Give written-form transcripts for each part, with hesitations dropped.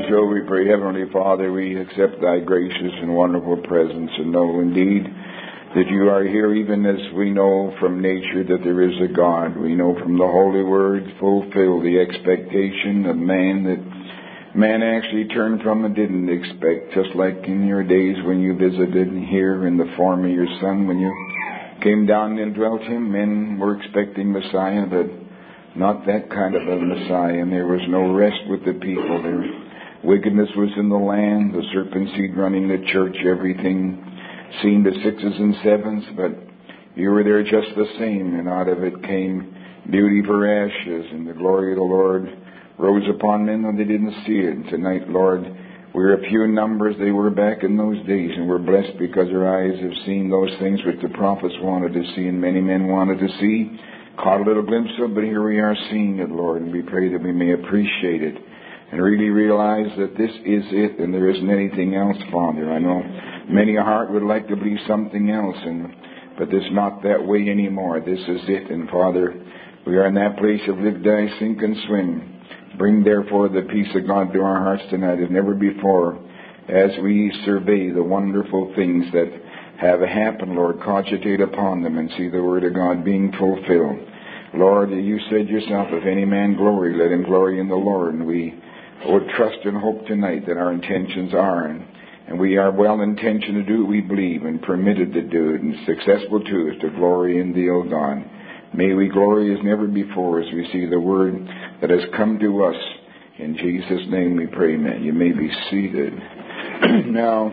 so we pray, Heavenly Father, we accept Thy gracious and wonderful presence and know indeed that You are here, even as we know from nature that there is a God. We know from the Holy Word fulfill the expectation of man that man actually turned from and didn't expect, just like in Your days when You visited here in the form of Your Son, when You came down and dwelt Him. Men were expecting Messiah, but not that kind of a Messiah, and there was no rest with the people. Their wickedness was in the land, the serpent seed running the church, everything seemed to sixes and sevens, but You were there just the same, and out of it came beauty for ashes, and the glory of the Lord rose upon men when they didn't see it. And tonight, Lord, we're a few in numbers. They were back in those days, and we're blessed because our eyes have seen those things which the prophets wanted to see and many men wanted to see. Caught a little glimpse of, but here we are seeing it, Lord, and we pray that we may appreciate it and really realize that this is it and there isn't anything else, Father. I know many a heart would like to believe something else, but it's not that way anymore. This is it, and Father, we are in that place of live, die, sink, and swim. Bring, therefore, the peace of God to our hearts tonight as never before as we survey the wonderful things that have happened, Lord. Cogitate upon them and see the Word of God being fulfilled. Lord, You said Yourself, if any man glory, let him glory in the Lord. And we would trust and hope tonight that our intentions are, and we are well intentioned to do what we believe and permitted to do it and successful to is to glory in Thee, O God. May we glory as never before as we see the Word that has come to us. In Jesus' name we pray, amen. You may be seated. Now,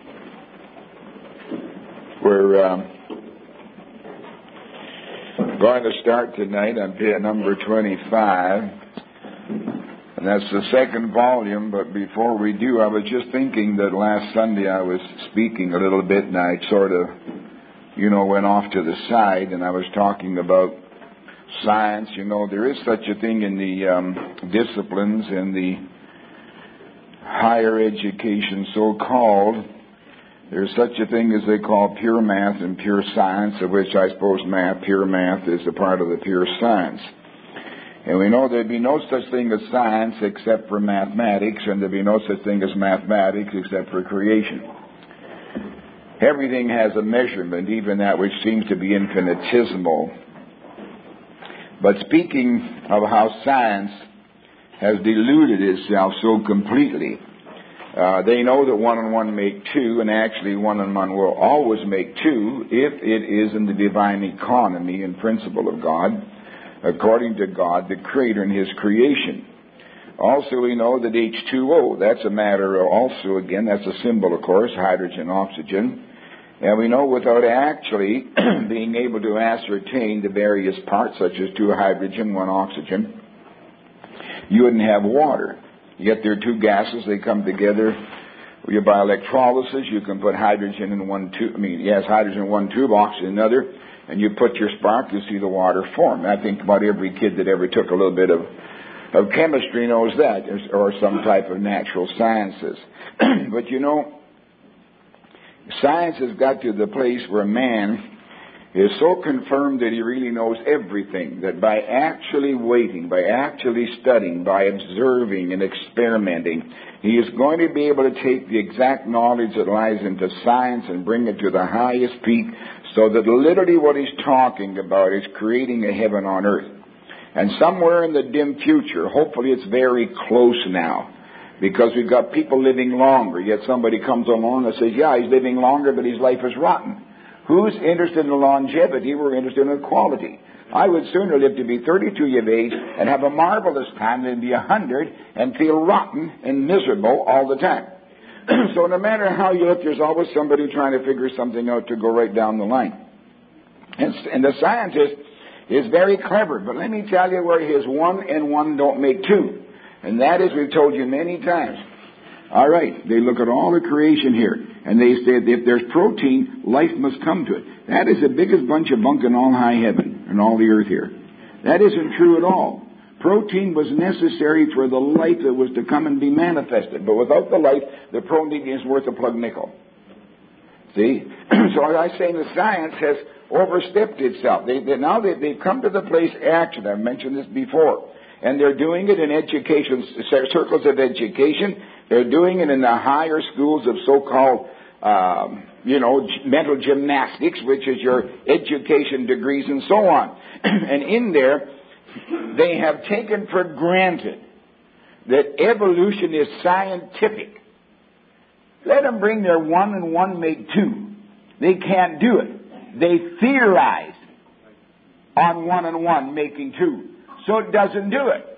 we're going to start tonight on page number 25, and that's the second volume. But before we do, I was just thinking that last Sunday I was speaking a little bit, and I sort of, went off to the side, and I was talking about science. There is such a thing in the disciplines in the higher education, so-called. There's such a thing as they call pure math and pure science, of which I suppose pure math is a part of the pure science. And we know there'd be no such thing as science except for mathematics, and there'd be no such thing as mathematics except for creation. Everything has a measurement, even that which seems to be infinitesimal. But speaking of how science has deluded itself so completely, they know that 1 and 1 make 2, and actually 1 and 1 will always make 2 if it is in the divine economy and principle of God, according to God, the Creator and His creation. Also, we know that H2O, that's a matter of also, again, that's a symbol, of course, hydrogen, oxygen. And we know without actually being able to ascertain the various parts, such as 2 hydrogen, 1 oxygen, you wouldn't have water. Yet there are 2 gases, they come together. By electrolysis, you can put hydrogen in one tube. Hydrogen in one tube, oxygen in another, and you put your spark, you see the water form. I think about every kid that ever took a little bit of chemistry knows that, or some type of natural sciences. But science has got to the place where man is so confirmed that he really knows everything, that by actually waiting, by actually studying, by observing and experimenting, he is going to be able to take the exact knowledge that lies into science and bring it to the highest peak, so that literally what he's talking about is creating a heaven on earth. And somewhere in the dim future, hopefully it's very close now, because we've got people living longer, yet somebody comes along and says, yeah, he's living longer, but his life is rotten. Who's interested in longevity? We're interested in quality. I would sooner live to be 32 years of age and have a marvelous time than be 100 and feel rotten and miserable all the time. So no matter how you look, there's always somebody trying to figure something out to go right down the line. And the scientist is very clever, but let me tell you where his 1 and 1 don't make 2. And that is, we've told you many times. All right, they look at all the creation here, and they say that if there's protein, life must come to it. That is the biggest bunch of bunk in all high heaven and all the earth here. That isn't true at all. Protein was necessary for the life that was to come and be manifested. But without the life, the protein is worth a plug nickel. See? So as I say, the science has overstepped itself. Now they've come to the place, action. I've mentioned this before. And they're doing it in education, circles of education, They're doing it in the higher schools of so-called, mental gymnastics, which is your education degrees and so on. And in there, they have taken for granted that evolution is scientific. Let them bring their 1 and 1 make 2. They can't do it. They theorize on 1 and 1 making 2. So it doesn't do it.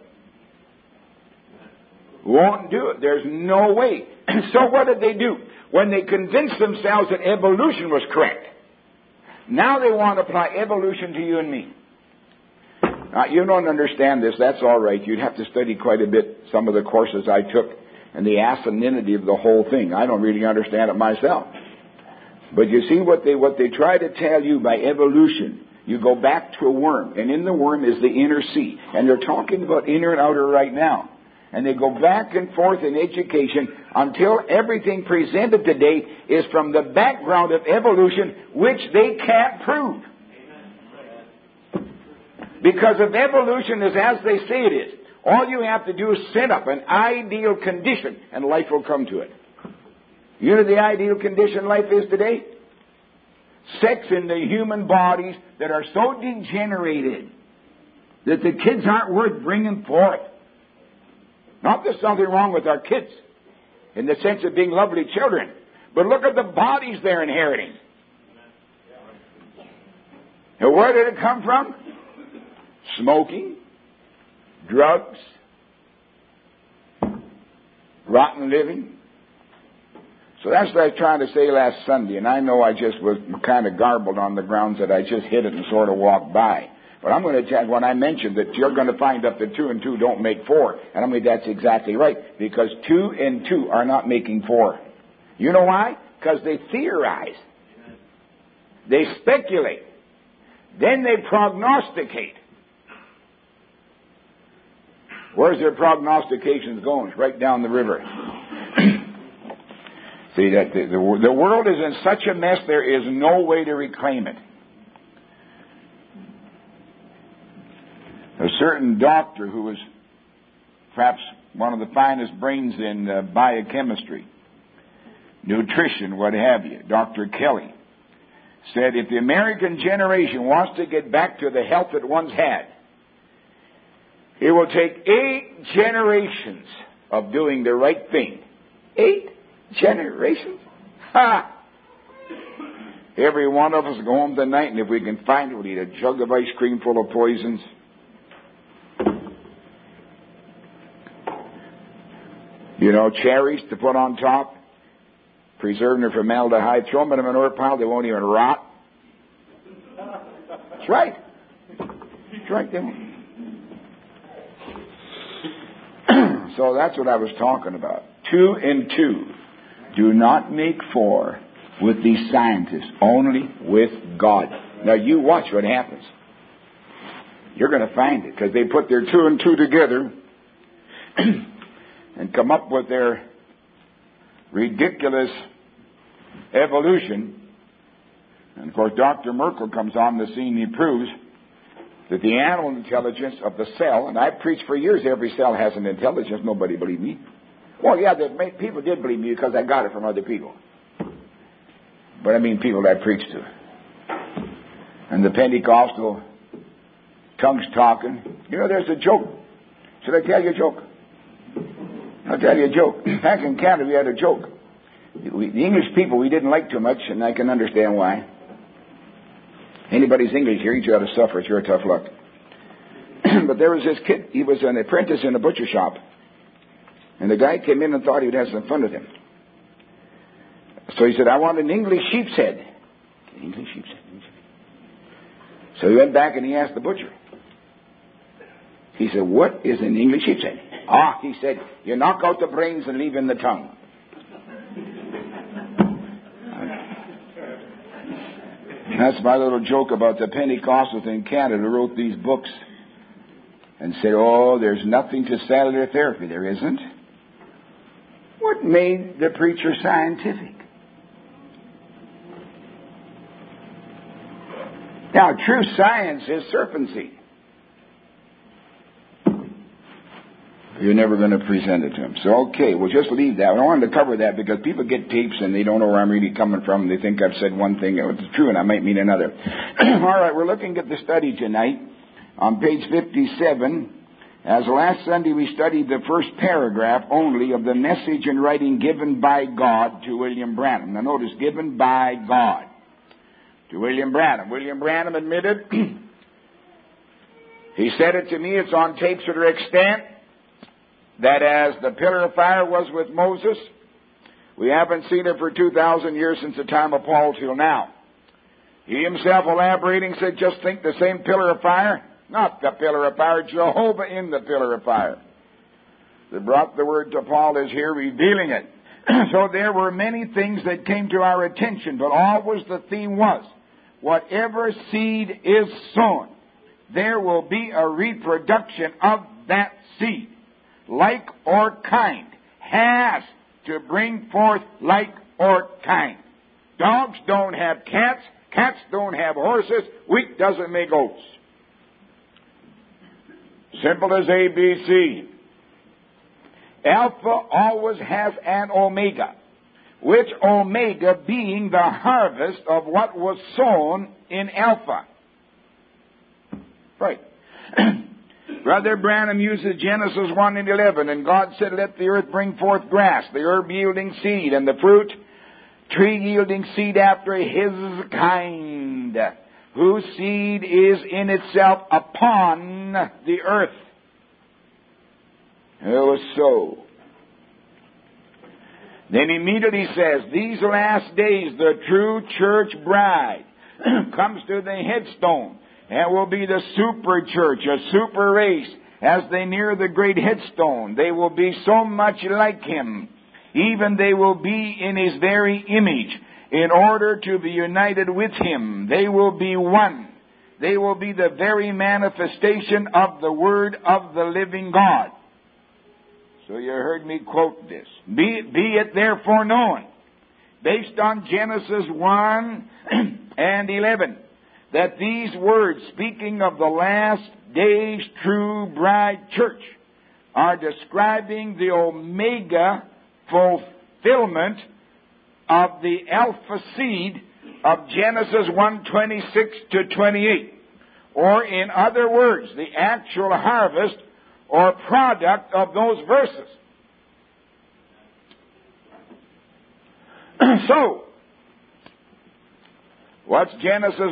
Won't do it. There's no way. So what did they do? When they convinced themselves that evolution was correct, now they want to apply evolution to you and me. Now, you don't understand this. That's all right. You'd have to study quite a bit some of the courses I took and the asininity of the whole thing. I don't really understand it myself. But you see what they try to tell you by evolution. You go back to a worm, and in the worm is the inner sea. And they're talking about inner and outer right now. And they go back and forth in education until everything presented today is from the background of evolution, which they can't prove. Because if evolution is as they say it is, all you have to do is set up an ideal condition and life will come to it. You know the ideal condition life is today? Sex in the human bodies that are so degenerated that the kids aren't worth bringing forth. Not that there's something wrong with our kids in the sense of being lovely children, but look at the bodies they're inheriting. Now, where did it come from? Smoking, drugs, rotten living. So that's what I was trying to say last Sunday, and I know I just was kind of garbled on the grounds that I just hit it and sort of walked by. But I'm going to tell you, when I mentioned that you're going to find out that 2 and 2 don't make 4, and I mean that's exactly right, because 2 and 2 are not making 4. You know why? Because they theorize. They speculate. Then they prognosticate. Where's their prognostications going? Right down the river. See, that the world is in such a mess, there is no way to reclaim it. A certain doctor who was perhaps one of the finest brains in biochemistry, nutrition, what have you, Dr. Kelly, said if the American generation wants to get back to the health it once had, it will take 8 generations of doing the right thing. 8 generations? Ha! Every one of us go home tonight, and if we can find it, we'll eat a jug of ice cream full of poisons. You know, cherries to put on top, preserving their formaldehyde, throw them in a manure pile, they won't even rot. That's right. That's right, they won't. So that's what I was talking about. 2 and 2 do not make 4 with these scientists, only with God. Now you watch what happens. You're going to find it, because they put their 2 and 2 together and come up with their ridiculous evolution. And of course Dr. Merkel comes on the scene, he proves that the animal intelligence of the cell, and I've preached for years every cell has an intelligence, nobody believed me. Well, yeah, people did believe me because I got it from other people. But I mean people that I preached to. And the Pentecostal tongues talking. You know, there's a joke. Should I tell you a joke? I'll tell you a joke. Back in Canada, we had a joke. The English people we didn't like too much, and I can understand why. Anybody's English here, you ought to suffer. It's your tough luck. But there was this kid. He was an apprentice in a butcher shop. And the guy came in and thought he would have some fun with him. So he said, I want an English sheep's head. English sheep's head. So he went back and he asked the butcher. He said, what is an English sheep's head? Ah, he said, you knock out the brains and leave in the tongue. That's my little joke about the Pentecostals in Canada who wrote these books and said, oh, there's nothing to cellular therapy. There isn't. What made the preacher scientific? Now, true science is serpent seed. You're never going to present it to him. So, okay, we'll just leave that. I wanted to cover that because people get tapes and they don't know where I'm really coming from. They think I've said one thing, it's true, and I might mean another. All right, we're looking at the study tonight on page 57. As last Sunday we studied the first paragraph only of the message and writing given by God to William Branham. Now notice, given by God to William Branham. William Branham admitted, he said it to me, it's on tapes to the extent that as the pillar of fire was with Moses, we haven't seen it for 2,000 years since the time of Paul till now. He himself elaborating said, just think the same pillar of fire, not the pillar of fire, Jehovah in the pillar of fire. That brought the word to Paul is here revealing it. So there were many things that came to our attention, but always the theme was, whatever seed is sown, there will be a reproduction of that seed. Like or kind has to bring forth like or kind. Dogs don't have cats. Cats don't have horses. Wheat doesn't make oats. Simple as ABC. Alpha always has an omega, which omega being the harvest of what was sown in alpha. Right. Brother Branham uses Genesis 1 and 11, and God said, let the earth bring forth grass, the herb yielding seed, and the fruit, tree yielding seed after his kind, whose seed is in itself upon the earth. It was so. Then immediately says, these last days the true church bride comes to the headstone, and will be the super church, a super race. As they near the great headstone, they will be so much like him. Even they will be in his very image. In order to be united with him, they will be one. They will be the very manifestation of the Word of the living God. So you heard me quote this. Be it therefore known, based on Genesis 1 and 11, that these words, speaking of the last days true bride church, are describing the omega fulfillment of the alpha seed of Genesis 1:26 to 28. Or in other words, the actual harvest or product of those verses. So, what's Genesis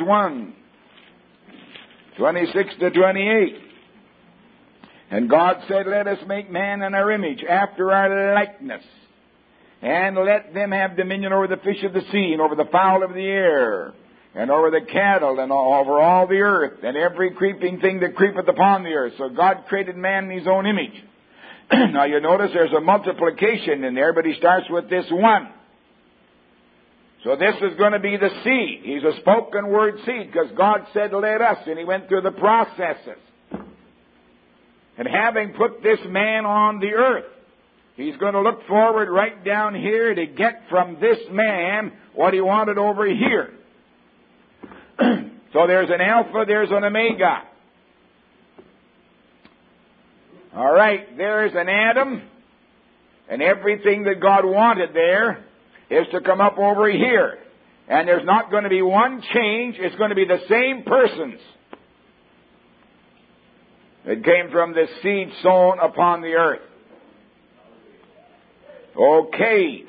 1:26 to 28? And God said, let us make man in our image, after our likeness, and let them have dominion over the fish of the sea, and over the fowl of the air, and over the cattle, and over all the earth, and every creeping thing that creepeth upon the earth. So God created man in his own image. Now you notice there's a multiplication in there, but he starts with this one. So this is going to be the seed. He's a spoken word seed, because God said, let us, and he went through the processes. And having put this man on the earth, he's going to look forward right down here to get from this man what he wanted over here. So there's an alpha, there's an omega. All right, there's an Adam, and everything that God wanted there is to come up over here. And there's not going to be one change. It's going to be the same persons. It came from the seed sown upon the earth. Okay.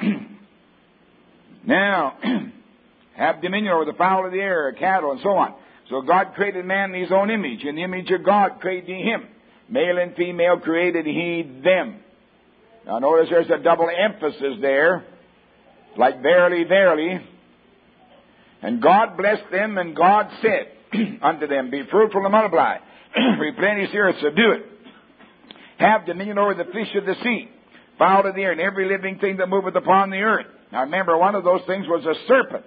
Now, have dominion over the fowl of the air, cattle, and so on. So God created man in his own image. In the image of God created he him. Male and female created he them. Now notice there's a double emphasis there. Like verily, verily. And God blessed them, and God said unto them, be fruitful and multiply. Replenish the earth, subdue it. Have dominion over the fish of the sea, fowl of the air, and every living thing that moveth upon the earth. Now remember, one of those things was a serpent.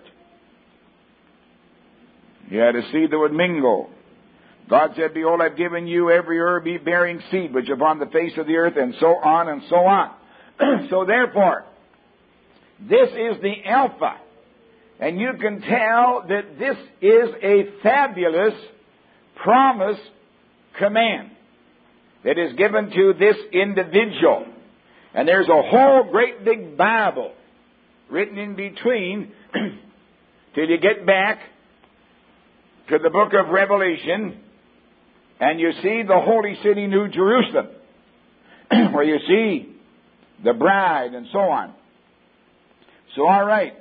You had a seed that would mingle. God said, behold, I've given you every herb bearing seed, which upon the face of the earth, and so on and so on. So therefore, this is the Alpha. And you can tell that this is a fabulous promise command. that is given to this individual. And there's a whole great big Bible written in between till you get back to the book of Revelation and you see the holy city, New Jerusalem, where you see the bride and so on. So, all right.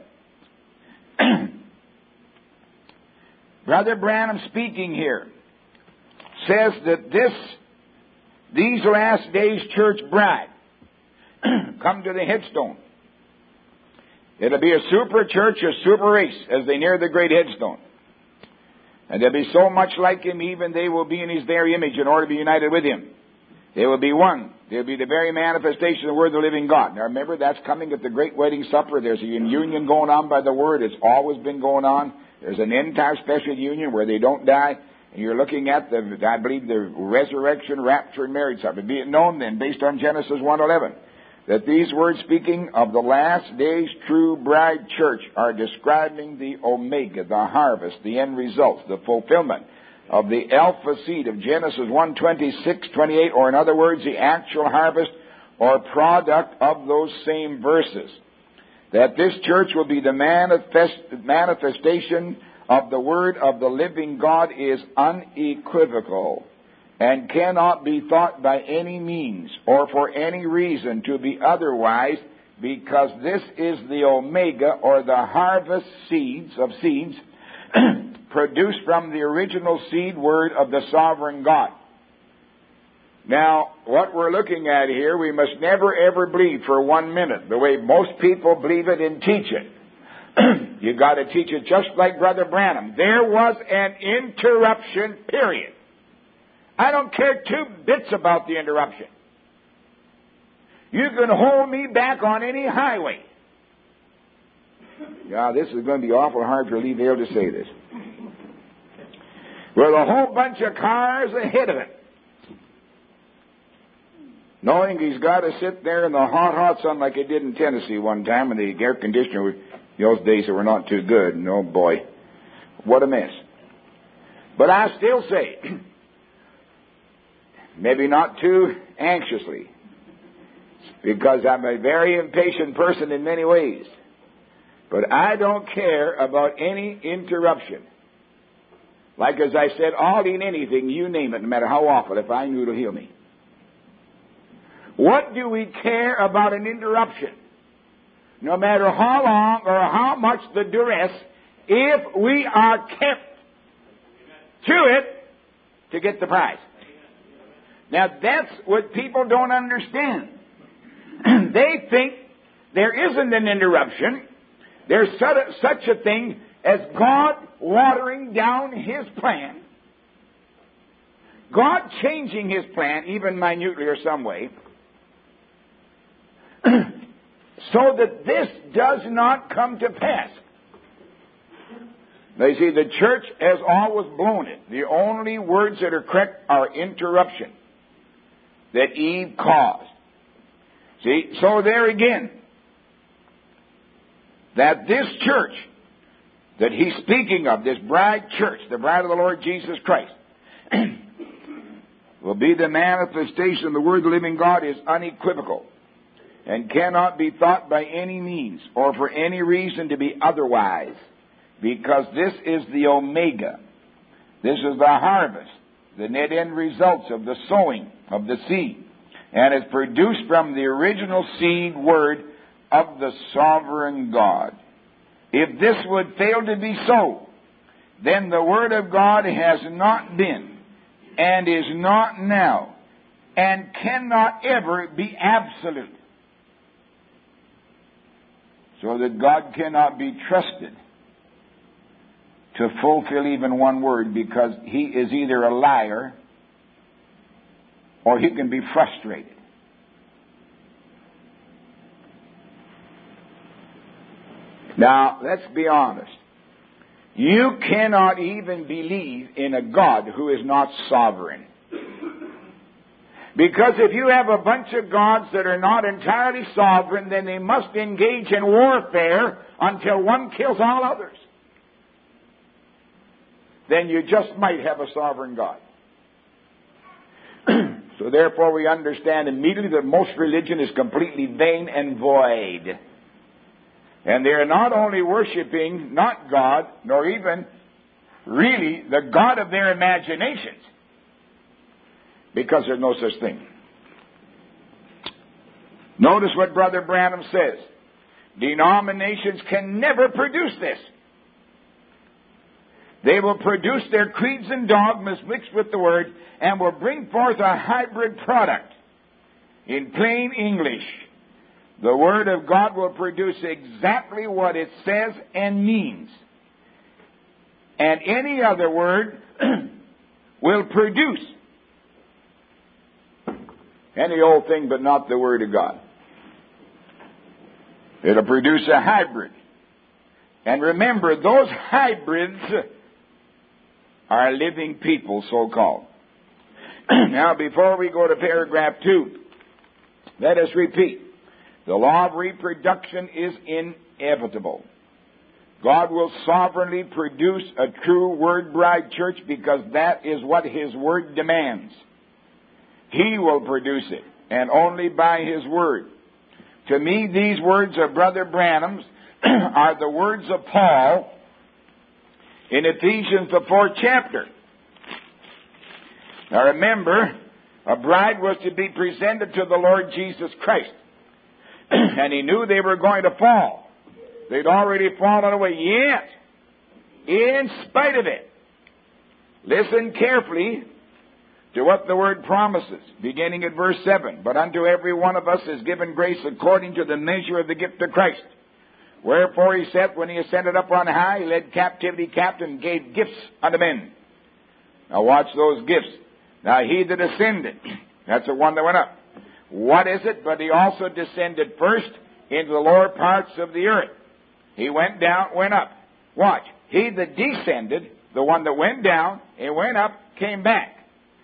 Brother Branham speaking here says that these last days church bride come to the headstone. It'll be a super church, a super race as they near the great headstone. And they'll be so much like Him, even they will be in His very image in order to be united with Him. They will be one. They'll be the very manifestation of the Word of the living God. Now remember, that's coming at the great wedding supper. There's a union going on by the Word. It's always been going on. There's an end-time special union where they don't die. And you're looking at I believe, the resurrection, rapture, and marriage supper. Be it known then, based on Genesis 1:11, that these words speaking of the last days true bride church are describing the omega, the harvest, the end results, the fulfillment of the alpha seed of Genesis 1:26-28, or in other words, the actual harvest or product of those same verses. That this church will be the manifestation of the Word of the living God is unequivocal and cannot be thought by any means or for any reason to be otherwise, because this is the omega or the harvest seeds produced from the original seed word of the sovereign God. Now, what we're looking at here, we must never ever believe for 1 minute the way most people believe it and teach it. You've got to teach it just like Brother Branham. There was an interruption, period. I don't care 2 bits about the interruption. You can hold me back on any highway. Yeah, this is going to be awful hard for Lee Vale to say this. With a whole bunch of cars ahead of it, knowing he's got to sit there in the hot sun like he did in Tennessee one time, and the air conditioner, in those days they were not too good. And oh boy, what a mess. But I still say, maybe not too anxiously, because I'm a very impatient person in many ways, but I don't care about any interruption. Like as I said, I'll eat anything, you name it, no matter how awful, if I knew it'll heal me. What do we care about an interruption? No matter how long or how much the duress, if we are kept to it to get the prize. Now that's what people don't understand. They think there isn't an interruption. There's such a thing as God watering down His plan, God changing His plan, even minutely or some way, so that this does not come to pass. Now you see, the church has always blown it. The only words that are correct are interruption that Eve caused. See, so there again, that this church that he's speaking of, this bride church, the bride of the Lord Jesus Christ, will be the manifestation of the Word of the living God is unequivocal and cannot be thought by any means or for any reason to be otherwise, because this is the omega. This is the harvest, the net end results of the sowing of the seed, and is produced from the original seed word of the sovereign God. If this would fail to be so, then the Word of God has not been, and is not now, and cannot ever be absolute. So that God cannot be trusted to fulfill even one word, because He is either a liar or He can be frustrated. Now, let's be honest. You cannot even believe in a God who is not sovereign. Because if you have a bunch of gods that are not entirely sovereign, then they must engage in warfare until one kills all others. Then you just might have a sovereign God. So therefore we understand immediately that most religion is completely vain and void. And they are not only worshiping not God, nor even really the God of their imaginations, because there's no such thing. Notice what Brother Branham says. Denominations can never produce this. They will produce their creeds and dogmas mixed with the Word and will bring forth a hybrid product. In plain English, the Word of God will produce exactly what it says and means. And any other word will produce any old thing but not the Word of God. It'll produce a hybrid. And remember, those hybrids are living people, so-called. Now, before we go to paragraph 2, let us repeat. The law of reproduction is inevitable. God will sovereignly produce a true Word Bride church because that is what His Word demands. He will produce it, and only by His Word. To me, these words of Brother Branham's are the words of Paul in Ephesians, the 4th chapter. Now remember, a bride was to be presented to the Lord Jesus Christ. And He knew they were going to fall. They'd already fallen away. Yet, in spite of it, listen carefully to what the Word promises, beginning at verse 7. But unto every one of us is given grace according to the measure of the gift of Christ. Wherefore He said, when He ascended up on high, He led captivity captive and gave gifts unto men. Now watch those gifts. Now He that ascended, that's the one that went up. What is it? But He also descended first into the lower parts of the earth. He went down, went up. Watch. He that descended, the one that went down, and went up, came back.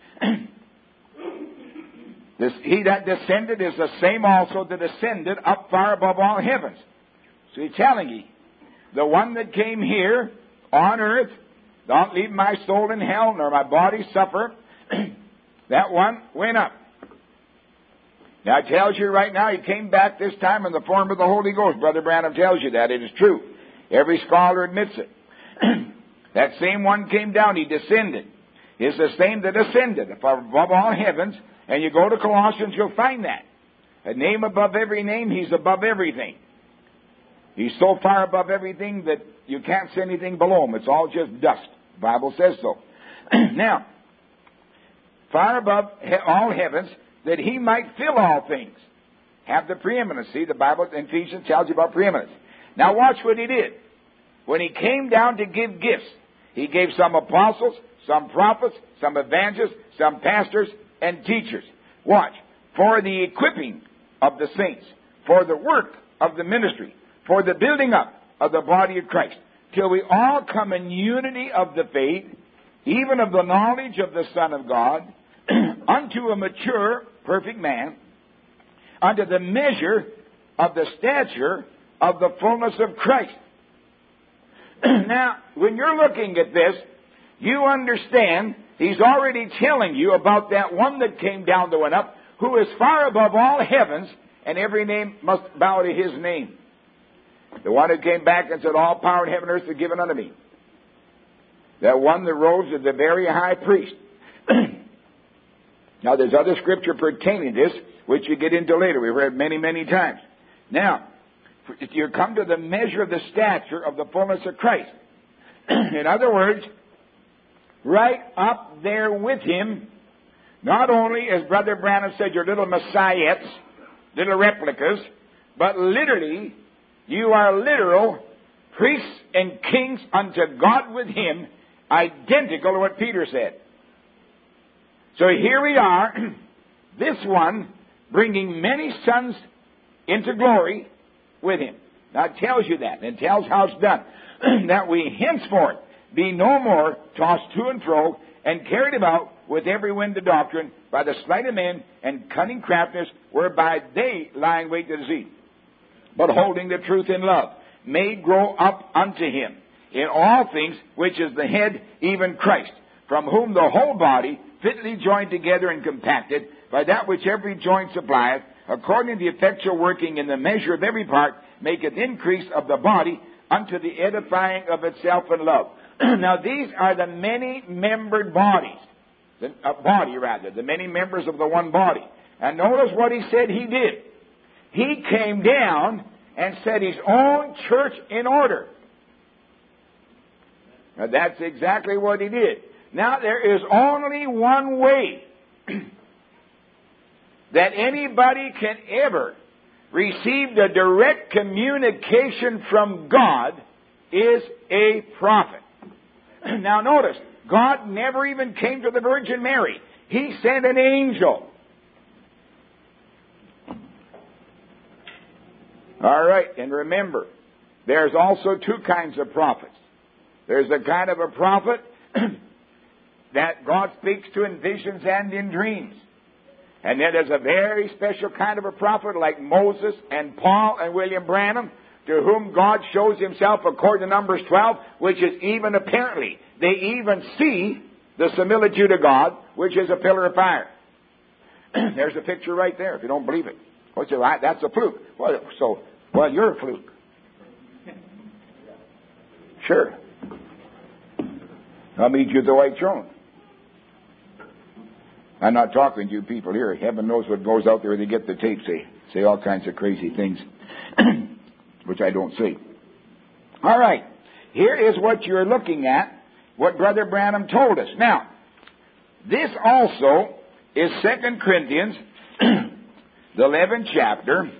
He that descended is the same also that ascended up far above all heavens. So He's telling you, the one that came here on earth, don't leave my soul in hell, nor my body suffer, that one went up. Now it tells you right now, He came back this time in the form of the Holy Ghost. Brother Branham tells you that. It is true. Every scholar admits it. That same one came down. He descended. It's the same that ascended above all heavens. And you go to Colossians, you'll find that. A name above every name, He's above everything. He's so far above everything that you can't see anything below Him. It's all just dust. The Bible says so. Now, far above all heavens, that He might fill all things. Have the preeminence. See, the Bible in Ephesians tells you about preeminence. Now watch what He did. When He came down to give gifts, He gave some apostles, some prophets, some evangelists, some pastors, and teachers. Watch. For the equipping of the saints, for the work of the ministry, for the building up of the body of Christ, till we all come in unity of the faith, even of the knowledge of the Son of God, unto a mature, perfect man, unto the measure of the stature of the fullness of Christ. Now, when you're looking at this, you understand He's already telling you about that one that came down that went up, who is far above all heavens, and every name must bow to His name. The one who came back and said, all power in heaven and earth is given unto me. That one that rose is the very high priest. Now, there's other scripture pertaining to this, which you get into later. We've read many, many times. Now, you come to the measure of the stature of the fullness of Christ. In other words, right up there with Him, not only, as Brother Branham said, your little messiahs, little replicas, but literally, you are literal priests and kings unto God with Him, identical to what Peter said. So here we are, this one bringing many sons into glory with Him. Now it tells you that, and it tells how it's done. That we henceforth be no more tossed to and fro and carried about with every wind of doctrine by the sleight of men and cunning craftiness whereby they lie in wait to deceive. But holding the truth in love, may grow up unto Him in all things, which is the head, even Christ, from whom the whole body, fitly joined together and compacted, by that which every joint supplieth, according to the effectual working in the measure of every part, maketh increase of the body unto the edifying of itself in love. Now these are the many-membered bodies. The many members of the one body. And notice what he said he did. He came down and set his own church in order. Now that's exactly what he did. Now there is only one way that anybody can ever receive the direct communication from God is a prophet. Now notice, God never even came to the Virgin Mary. He sent an angel. All right, and remember, there's also two kinds of prophets. There's a kind of a prophet that God speaks to in visions and in dreams. And then there's a very special kind of a prophet like Moses and Paul and William Branham, to whom God shows himself according to Numbers 12, which is even apparently, they even see the similitude of God, which is a pillar of fire. There's a picture right there, if you don't believe it. Oh, so that's a fluke. Well, you're a fluke. Sure. I'll meet you at the white throne. I'm not talking to you people here. Heaven knows what goes out there. They get the tape, say all kinds of crazy things, which I don't say. All right. Here is what you're looking at, what Brother Branham told us. Now, this also is 2 Corinthians, the 11th chapter,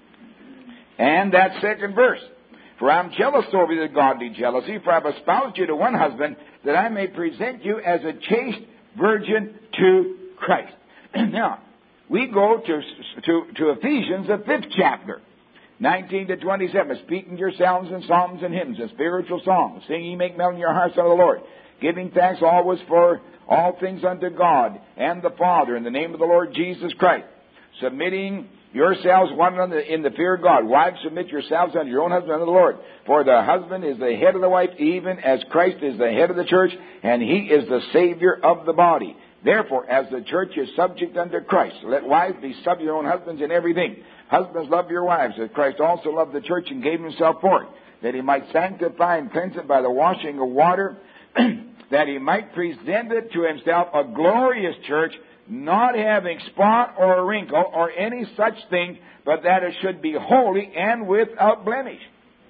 and that 2nd verse. For I'm jealous over the godly jealousy, for I've espoused you to one husband, that I may present you as a chaste virgin to Christ. Now, we go to Ephesians, the 5th chapter, 19 to 27, speaking to yourselves in psalms and hymns and spiritual songs, singing, make melody in your hearts unto the Lord, giving thanks always for all things unto God and the Father in the name of the Lord Jesus Christ, submitting yourselves one another in the fear of God. Wives, submit yourselves unto your own husband unto the Lord. For the husband is the head of the wife, even as Christ is the head of the church, and he is the Savior of the body. Therefore, as the church is subject unto Christ, let wives be subject to their own husbands in everything. Husbands, love your wives, as Christ also loved the church and gave himself for it, that he might sanctify and cleanse it by the washing of water, that he might present it to himself a glorious church, not having spot or wrinkle or any such thing, but that it should be holy and without blemish.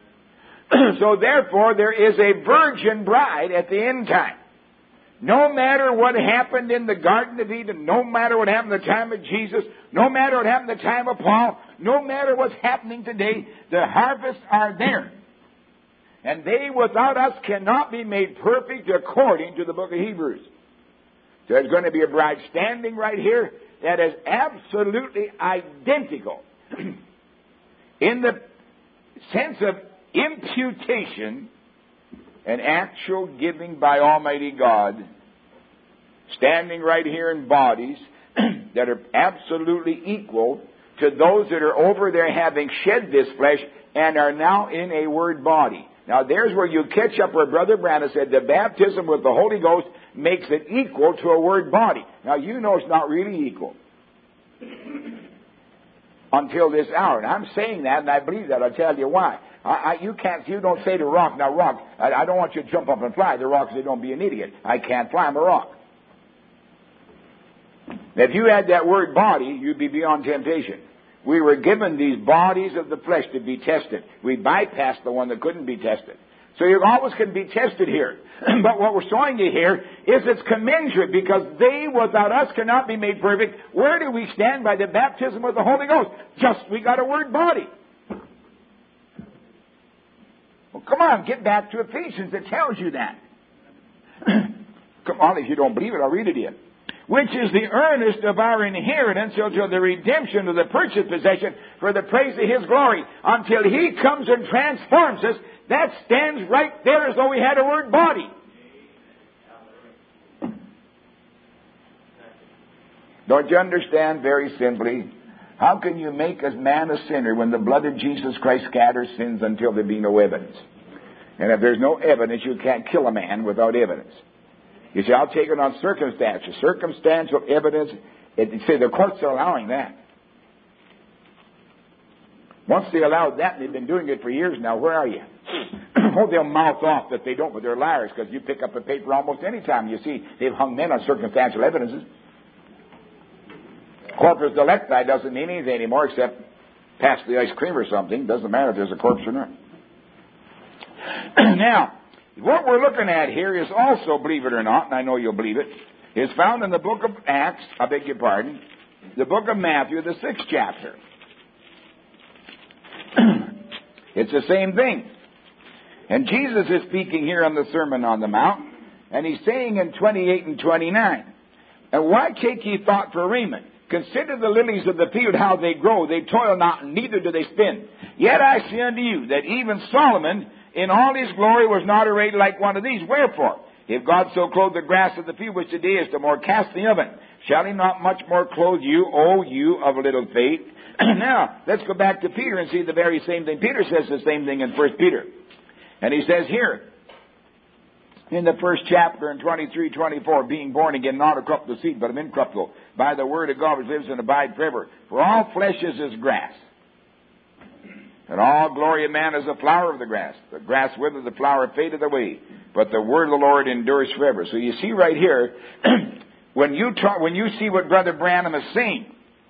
So therefore, there is a virgin bride at the end time. No matter what happened in the Garden of Eden, no matter what happened in the time of Jesus, no matter what happened in the time of Paul, no matter what's happening today, the harvests are there. And they without us cannot be made perfect according to the book of Hebrews. There's going to be a bride standing right here that is absolutely identical in the sense of imputation and actual giving by Almighty God, standing right here in bodies that are absolutely equal to those that are over there having shed this flesh and are now in a word body. Now there's where you catch up where Brother Branham said the baptism with the Holy Ghost makes it equal to a word body. Now you know it's not really equal until this hour. And I'm saying that, and I believe that. I'll tell you why. You don't say to rock, now rock, I don't want you to jump up and fly. The rock says, don't be an idiot. I can't fly, I'm a rock. If you had that word body, you'd be beyond temptation. We were given these bodies of the flesh to be tested. We bypassed the one that couldn't be tested. So you always can be tested here. But what we're showing you here is it's commensurate, because they without us cannot be made perfect. Where do we stand? By the baptism of the Holy Ghost. We got a word body. Well, come on, get back to Ephesians. It tells you that. Come on, if you don't believe it, I'll read it to you. Which is the earnest of our inheritance until the redemption of the purchased possession for the praise of His glory, until He comes and transforms us. That stands right there as though we had a word body. Don't you understand? Very simply, how can you make a man a sinner when the blood of Jesus Christ scatters sins until there be no evidence? And if there's no evidence, you can't kill a man without evidence. You say, I'll take it on circumstances. Circumstantial evidence. You say the courts are allowing that. Once they allowed that, and they've been doing it for years now, where are you? Oh, they'll mouth off that they don't, but they're liars, because you pick up a paper almost any time. You see, they've hung men on circumstantial evidences. Corpus delicti doesn't mean anything anymore except pass the ice cream or something. Doesn't matter if there's a corpse or not. Now, what we're looking at here is also, believe it or not, and I know you'll believe it, is found in the book of Acts, I beg your pardon, the book of Matthew, the 6th chapter. It's the same thing. And Jesus is speaking here on the Sermon on the Mount, and he's saying in 28 and 29, and why take ye thought for raiment? Consider the lilies of the field, how they grow. They toil not, neither do they spin. Yet I say unto you, that even Solomon in all his glory was not arrayed like one of these. Wherefore, if God so clothe the grass of the field, which today is the more cast in the oven, shall he not much more clothe you, O you of little faith? Now, let's go back to Peter and see the very same thing. Peter says the same thing in 1 Peter. And he says here, in the 1st chapter in 23, 24, being born again, not of corruptible seed, but of incorruptible, by the word of God which lives and abides forever. For all flesh is as grass, and all glory of man is a flower of the grass. The grass withereth, the flower fadeth away, but the word of the Lord endures forever. So you see right here, when you see what Brother Branham is saying,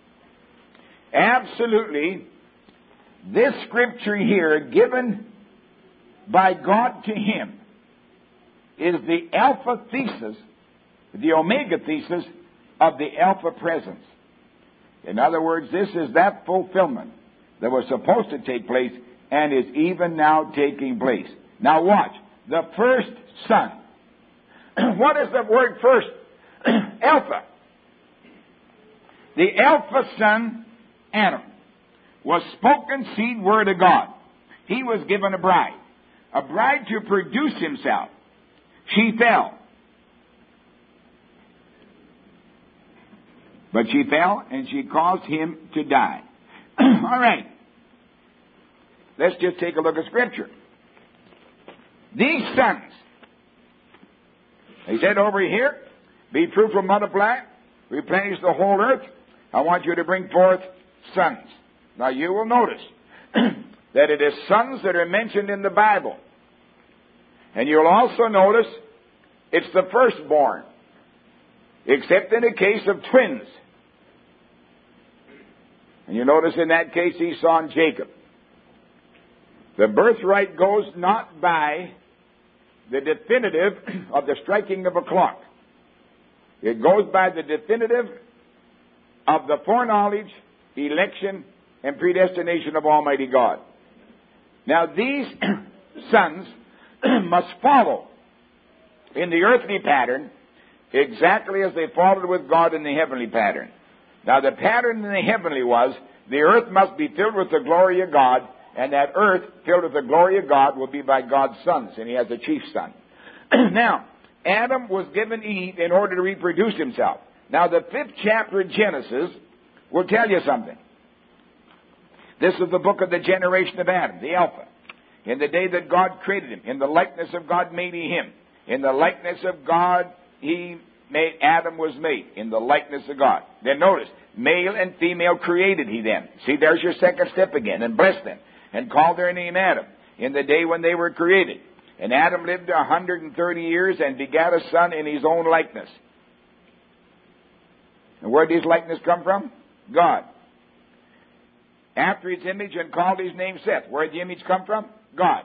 absolutely, this scripture here, given by God to him, is the alpha thesis, the omega thesis of the alpha presence. In other words, this is that fulfillment that was supposed to take place and is even now taking place. Now watch. The first son. What is the word first? Alpha. The alpha son, Adam, was spoken seed word of God. He was given a bride to produce himself. She fell. But she fell and she caused him to die. All right. Let's just take a look at Scripture. These sons, he said over here, be fruitful, multiply, replenish the whole earth. I want you to bring forth sons. Now you will notice that it is sons that are mentioned in the Bible. And you'll also notice it's the firstborn, except in the case of twins. And you notice in that case Esau and Jacob. The birthright goes not by the definitive of the striking of a clock. It goes by the definitive of the foreknowledge, election, and predestination of Almighty God. Now these sons must follow in the earthly pattern exactly as they followed with God in the heavenly pattern. Now the pattern in the heavenly was the earth must be filled with the glory of God, and that earth filled with the glory of God will be by God's sons, and he has a chief son. Now, Adam was given Eve in order to reproduce himself. Now the 5th chapter of Genesis will tell you something. This is the book of the generation of Adam, the Alpha. In the day that God created him, in the likeness of God made he him. In the likeness of God Adam was made. In the likeness of God. Then notice, male and female created he them. See, there's your second step again. And blessed them. And called their name Adam. In the day when they were created. And Adam lived 130 years and begat a son in his own likeness. And where did his likeness come from? God. After his image and called his name Seth. Where did the image come from? God.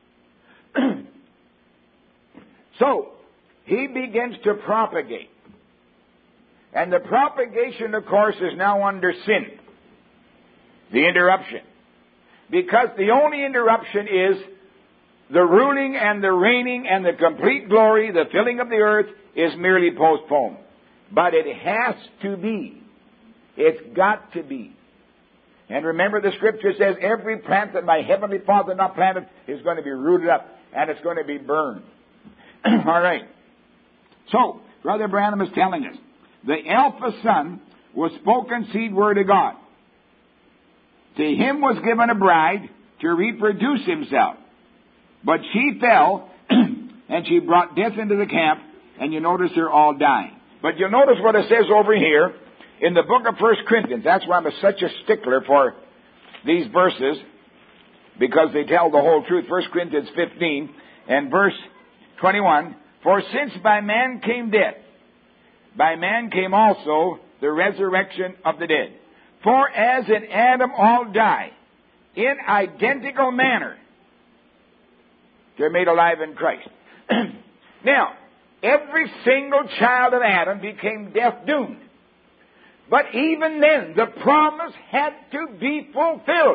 So, he begins to propagate. And the propagation, of course, is now under sin. The interruption. Because the only interruption is the ruling and the reigning and the complete glory, the filling of the earth, is merely postponed. But it has to be. It's got to be. And remember, the Scripture says every plant that my heavenly Father not planted is going to be rooted up and it's going to be burned. All right. So, Brother Branham is telling us, the Alpha Son was spoken seed word of God. To him was given a bride to reproduce himself. But she fell, and she brought death into the camp, and you notice they're all dying. But you'll notice what it says over here in the book of 1 Corinthians. That's why I'm such a stickler for these verses, because they tell the whole truth. 1 Corinthians 15 and verse 21. For since by man came death, by man came also the resurrection of the dead. For as in Adam all die, in identical manner, they're made alive in Christ. Now, every single child of Adam became death-doomed. But even then, the promise had to be fulfilled.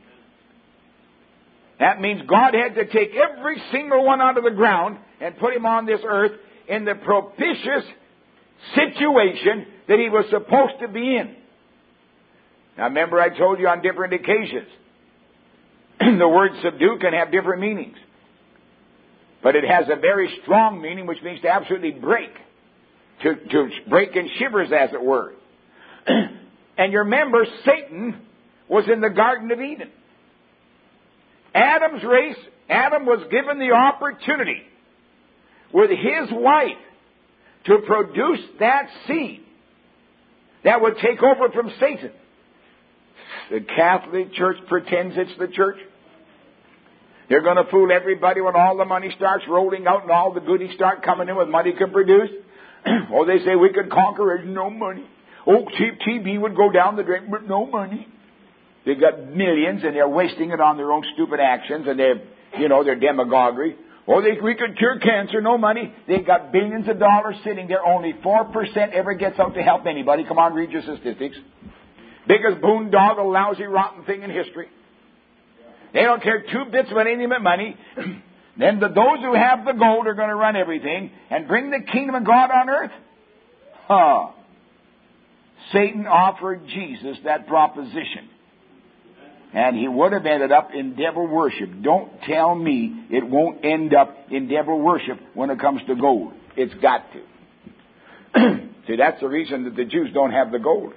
That means God had to take every single one out of the ground and put him on this earth in the propitious situation that he was supposed to be in. Now remember, I told you on different occasions, the word subdue can have different meanings. But it has a very strong meaning, which means to absolutely break. To break in shivers, as it were. And you remember, Satan was in the Garden of Eden. Adam's race, Adam was given the opportunity with his wife to produce that seed that would take over from Satan. The Catholic Church pretends it's the church. They're going to fool everybody when all the money starts rolling out and all the goodies start coming in with money can produce. Oh, they say we could conquer it, no money. Oh, TB would go down the drain, but no money. They've got millions and they're wasting it on their own stupid actions and their demagoguery. Oh, we could cure cancer, no money. They've got billions of dollars sitting there. Only 4% ever gets out to help anybody. Come on, read your statistics. Biggest boondoggle, lousy, rotten thing in history. They don't care 2 bits about anything but money. Then those who have the gold are going to run everything and bring the kingdom of God on earth. Satan offered Jesus that proposition. And he would have ended up in devil worship. Don't tell me it won't end up in devil worship when it comes to gold. It's got to. See, that's the reason that the Jews don't have the gold.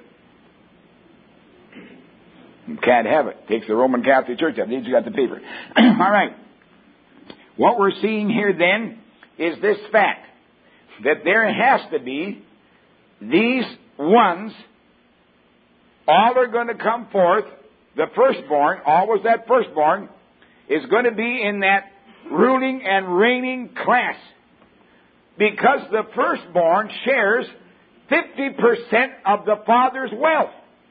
You can't have it. Takes the Roman Catholic Church up. These got the paper. All right. What we're seeing here then is this fact, that there has to be these ones, all are going to come forth. The firstborn, always that firstborn, is going to be in that ruling and reigning class. Because the firstborn shares 50% of the father's wealth.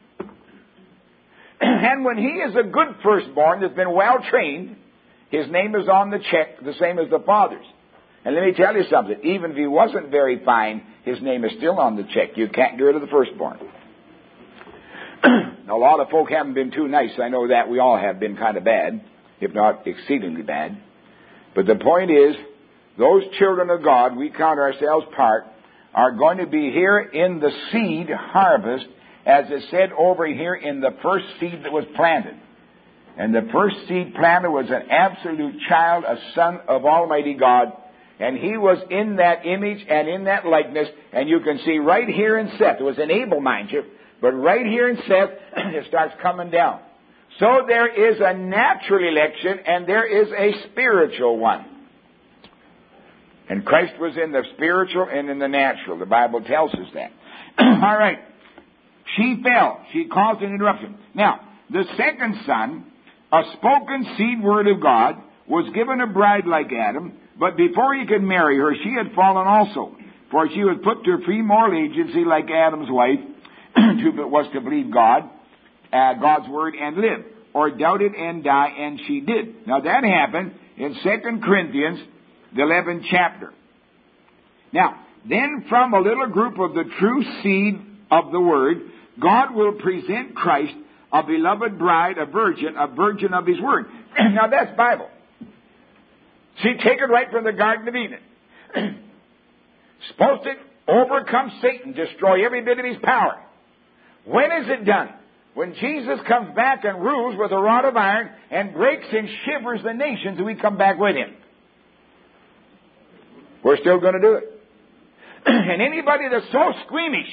And when he is a good firstborn that's been well trained, his name is on the check, the same as the father's. And let me tell you something, even if he wasn't very fine, his name is still on the check. You can't get rid of the firstborn. Now, a lot of folk haven't been too nice. I know that. We all have been kind of bad, if not exceedingly bad. But the point is, those children of God, we count ourselves part, are going to be here in the seed harvest, as is said over here in the first seed that was planted. And the first seed planted was an absolute child, a son of Almighty God. And he was in that image and in that likeness. And you can see right here in Seth, it was an Abel, mind you, but right here in Seth, it starts coming down. So there is a natural election and there is a spiritual one. And Christ was in the spiritual and in the natural. The Bible tells us that. All right. She fell. She caused an interruption. Now, the second son, a spoken seed word of God, was given a bride like Adam, but before he could marry her, she had fallen also. For she was put to free moral agency like Adam's wife, was to believe God, God's word, and live, or doubted and die, and she did. Now that happened in 2 Corinthians, the 11th chapter. Now, then from a little group of the true seed of the word, God will present Christ, a beloved bride, a virgin of his word. Now that's Bible. See, take it right from the Garden of Eden. Supposed to overcome Satan, destroy every bit of his power. When is it done? When Jesus comes back and rules with a rod of iron and breaks and shivers the nations, and we come back with him. We're still going to do it. And anybody that's so squeamish,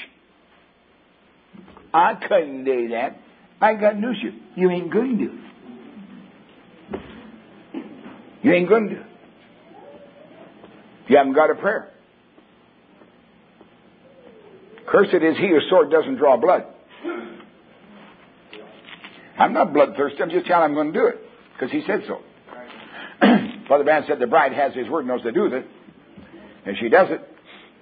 I couldn't do that. I got news for you. You ain't going to. You ain't going to. You haven't got a prayer. Cursed is he whose sword doesn't draw blood. I'm not bloodthirsty. I'm just telling I'm going to do it because he said so. Father Branham said the bride has his word, knows to do it, and she does it.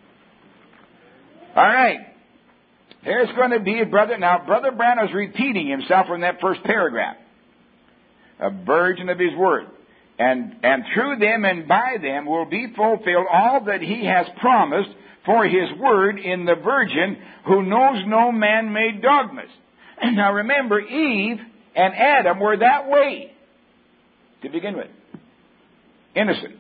All right. There's going to be a brother. Now, Brother Branham is repeating himself from that first paragraph. A virgin of his word. And through them and by them will be fulfilled all that he has promised for his word in the virgin who knows no man-made dogmas. Now remember, Eve and Adam were that way to begin with. Innocent.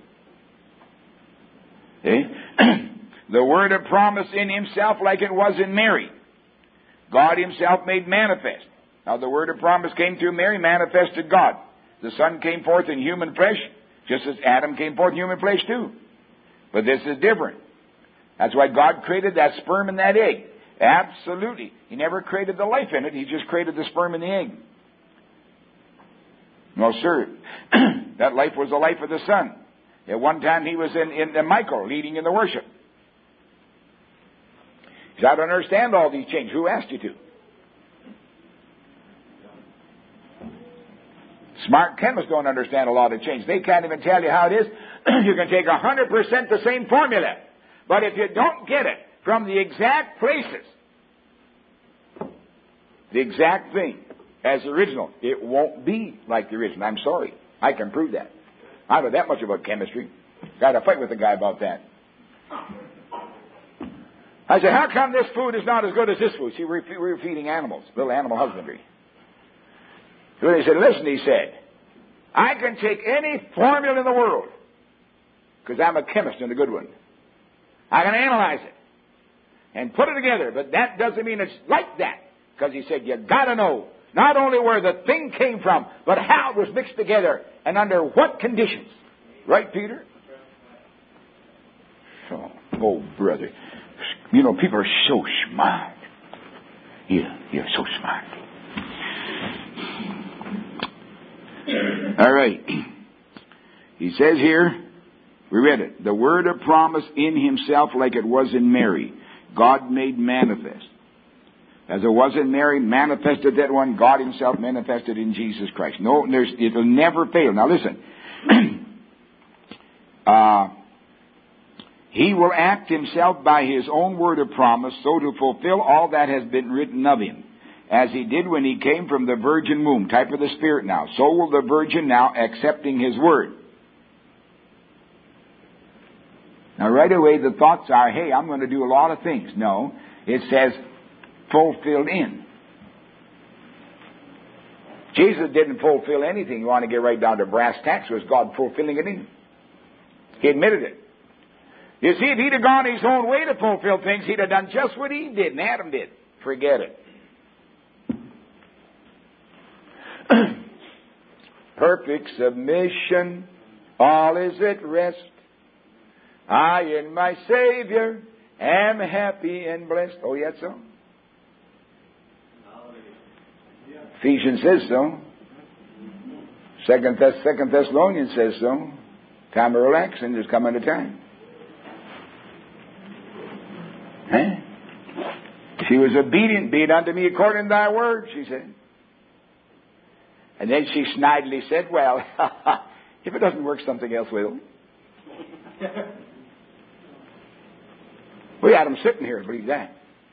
See? The word of promise in himself like it was in Mary. God himself made manifest. Now the word of promise came through Mary, manifested God. The Son came forth in human flesh, just as Adam came forth in human flesh too. But this is different. That's why God created that sperm and that egg. Absolutely. He never created the life in it. He just created the sperm and the egg. No, sir. That life was the life of the Son. At one time he was in Michael, leading in the worship. He said, I don't understand all these changes. Who asked you to? Smart chemists don't understand a lot of change. They can't even tell you how it is. You can take 100% the same formula. But if you don't get it from the exact places, the exact thing, as the original, it won't be like the original. I'm sorry. I can prove that. I know that much about chemistry. Got to fight with the guy about that. I said, how come this food is not as good as this food? See, we're feeding animals, little animal husbandry. So he said, listen, he said, I can take any formula in the world, because I'm a chemist and a good one. I can analyze it and put it together, but that doesn't mean it's like that. Because he said, you got to know not only where the thing came from, but how it was mixed together and under what conditions. Right, Peter? So, oh, brother. You know, people are so smart. Yeah, you're so smart. All right. He says here, we read it. The word of promise in himself like it was in Mary. God made manifest. As it was in Mary, manifested that one, God himself manifested in Jesus Christ. No, it'll never fail. Now listen. He will act himself by his own word of promise so to fulfill all that has been written of him. As he did when he came from the virgin womb, type of the Spirit now. So will the virgin now, accepting his word. Now right away the thoughts are, hey, I'm going to do a lot of things. No, it says fulfilled in. Jesus didn't fulfill anything. You want to get right down to brass tacks, was God fulfilling it in. He admitted it. You see, if he'd have gone his own way to fulfill things, he'd have done just what he did and Adam did. Forget it. Perfect submission, all is at rest. I in my Savior am happy and blessed. Oh, yet so? Ephesians says so. Second Thessalonians says so. Time of relaxing is coming to time. Huh? She was obedient, be it unto me according to thy word, she said. And then she snidely said, well, if it doesn't work, something else will. We had them sitting here, believe that.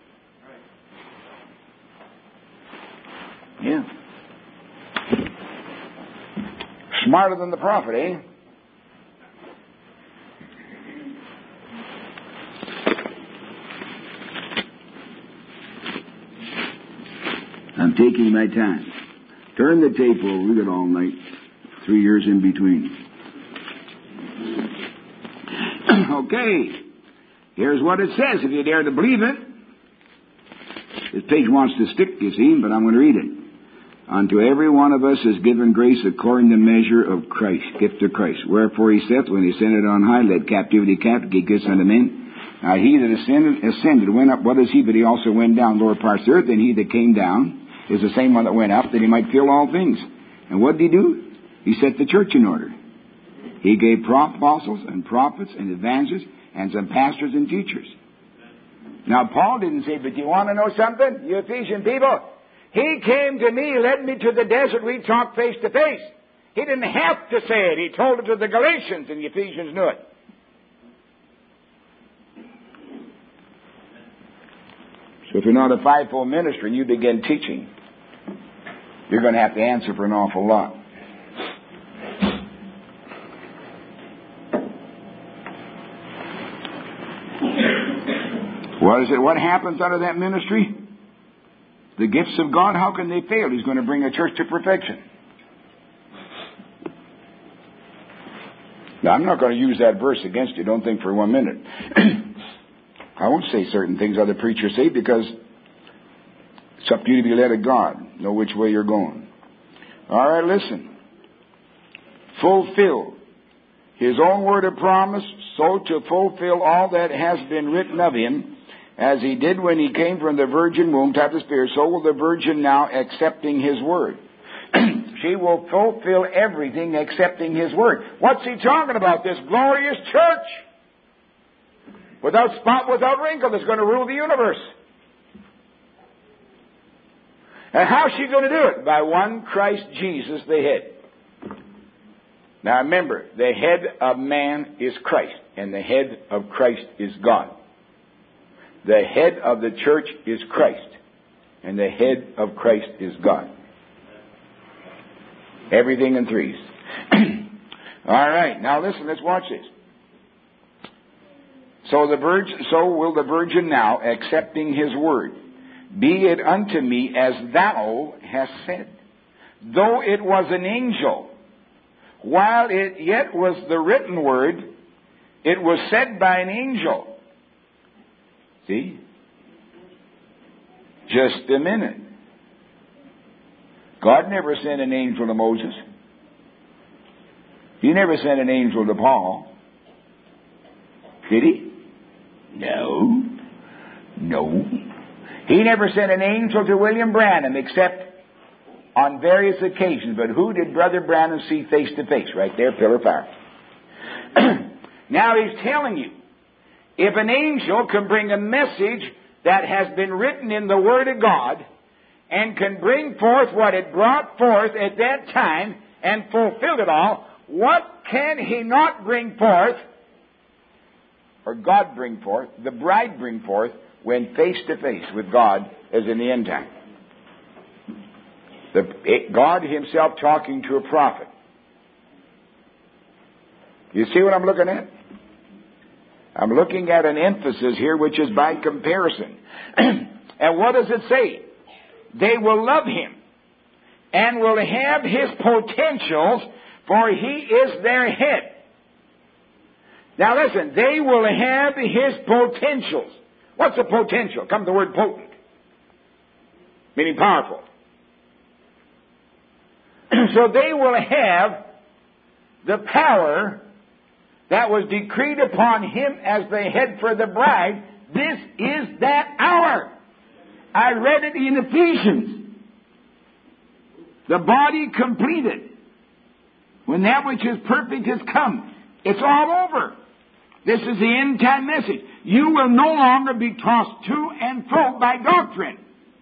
Yeah. Smarter than the prophet, eh? I'm taking my time. Turn the tape over. We got all night. 3 years in between. Okay. Here's what it says, if you dare to believe it. This page wants to stick, you see, but I'm going to read it. Unto every one of us is given grace according to the measure of Christ, gift of Christ. Wherefore he saith, when he ascended on high, led captivity captive, gave gifts unto men. Now he that ascended, went up, what is he? But he also went down lower parts of the earth, and he that came down is the same one that went up, that he might fill all things. And what did he do? He set the church in order. He gave apostles and prophets and evangelists and some pastors and teachers. Now, Paul didn't say, but you want to know something, you Ephesian people? He came to me, led me to the desert, we talked face to face. He didn't have to say it. He told it to the Galatians, and the Ephesians knew it. So if you're not a fivefold minister and you begin teaching, you're going to have to answer for an awful lot. What is it? What happens out of that ministry? The gifts of God, how can they fail? He's going to bring a church to perfection. Now, I'm not going to use that verse against you. Don't think for 1 minute. I won't say certain things other preachers say because it's up to you to be led of God. Know which way you're going. All right, listen. Fulfill His own word of promise, so to fulfill all that has been written of Him, as He did when He came from the virgin womb, type of spirit, so will the virgin now, accepting His word. She will fulfill everything accepting His word. What's He talking about? This glorious church, without spot, without wrinkle, that's going to rule the universe. And how's she going to do it? By one Christ Jesus, the head. Now remember, the head of man is Christ, and the head of Christ is God. The head of the church is Christ, and the head of Christ is God. Everything in threes. All right, now listen, let's watch this. So will the virgin now, accepting His word, be it unto me as thou hast said. Though it was an angel, while it yet was the written word, it was said by an angel. See? Just a minute. God never sent an angel to Moses. He never sent an angel to Paul. Did He? No. He never sent an angel to William Branham except on various occasions. But who did Brother Branham see face to face? Right there, pillar of fire. Now he's telling you, if an angel can bring a message that has been written in the Word of God and can bring forth what it brought forth at that time and fulfill it all, what can He not bring forth, or God bring forth, the bride bring forth, when face to face with God as in the end time? God Himself talking to a prophet. You see what I'm looking at? I'm looking at an emphasis here which is by comparison. And what does it say? They will love Him and will have His potentials, for He is their head. Now listen, they will have His potentials. What's a potential? Comes the word potent, meaning powerful. So they will have the power that was decreed upon Him as the head for the bride. This is that hour. I read it in Ephesians. The body completed. When that which is perfect has come, it's all over. This is the end time message. You will no longer be tossed to and fro by doctrine.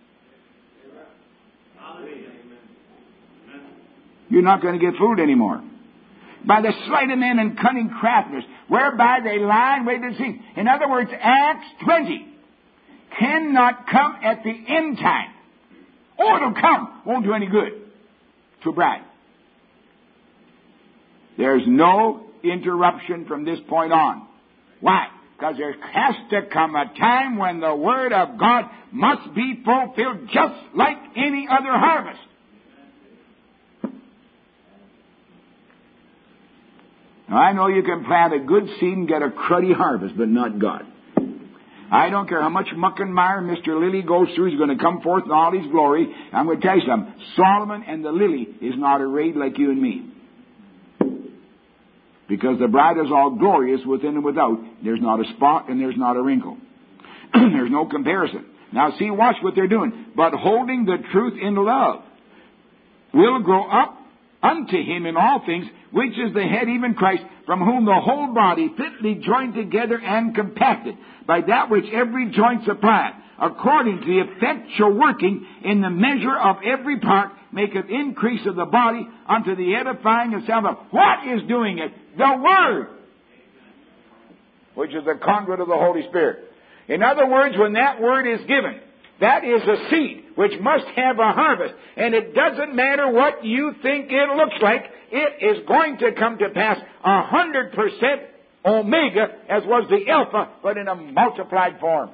You're not going to get fooled anymore. By the sleight of men and cunning craftiness, whereby they lie and wait to deceive. In other words, Acts 20 cannot come at the end time. Oh, it'll come. Won't do any good to a bride. There's no interruption from this point on. Why? Because there has to come a time when the Word of God must be fulfilled just like any other harvest. Now, I know you can plant a good seed and get a cruddy harvest, but not God. I don't care how much muck and mire Mr. Lily goes through, he's going to come forth in all his glory. I'm going to tell you something. Solomon and the lily is not arrayed like you and me. Because the bride is all glorious within and without. There's not a spot and there's not a wrinkle. There's no comparison. Now see, watch what they're doing. But holding the truth in love will grow up unto him in all things, which is the head, even Christ, from whom the whole body fitly joined together and compacted, by that which every joint supplieth, according to the effectual working in the measure of every part, maketh increase of the body unto the edifying of self. What is doing it? The Word, which is the conduit of the Holy Spirit. In other words, when that Word is given, that is a seed which must have a harvest. And it doesn't matter what you think it looks like. It is going to come to pass 100% omega, as was the alpha, but in a multiplied form.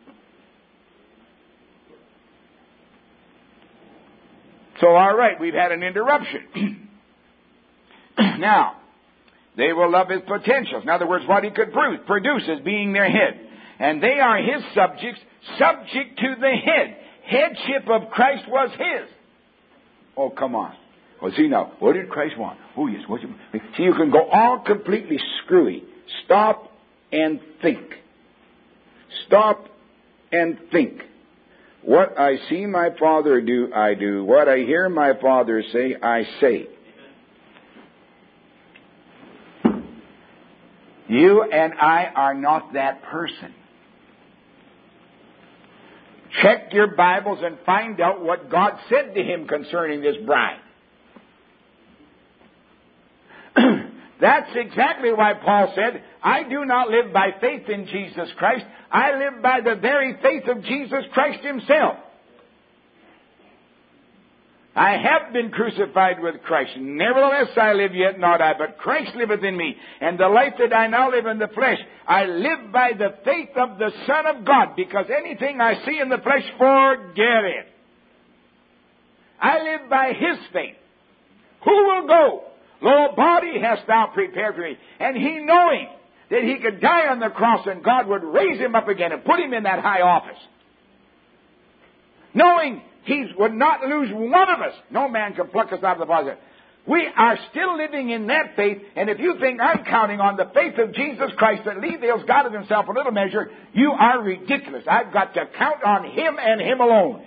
So, all right, we've had an interruption. Now, they will love his potentials. In other words, what he could produce as being their head. And they are his subjects, subject to the head. Headship of Christ was his. Oh, come on. Well, see now, what did Christ want? Oh, yes. See, you can go all completely screwy. Stop and think. Stop and think. What I see my Father do, I do. What I hear my Father say, I say. You and I are not that person. Check your Bibles and find out what God said to him concerning this bride. That's exactly why Paul said, I do not live by faith in Jesus Christ. I live by the very faith of Jesus Christ himself. I have been crucified with Christ. Nevertheless I live, yet not I, but Christ liveth in me. And the life that I now live in the flesh, I live by the faith of the Son of God, because anything I see in the flesh, forget it. I live by his faith. Who will go? Lo, body hast thou prepared for me. And he, knowing that he could die on the cross and God would raise him up again and put him in that high office, knowing he would not lose one of us. No man can pluck us out of the Father. We are still living in that faith, and if you think I'm counting on the faith of Jesus Christ that Leadale's got of himself a little measure, you are ridiculous. I've got to count on him and him alone.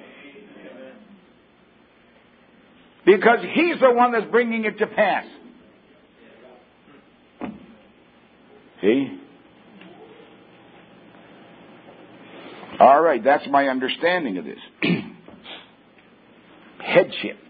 Because he's the one that's bringing it to pass. See? All right, that's my understanding of this. Headship.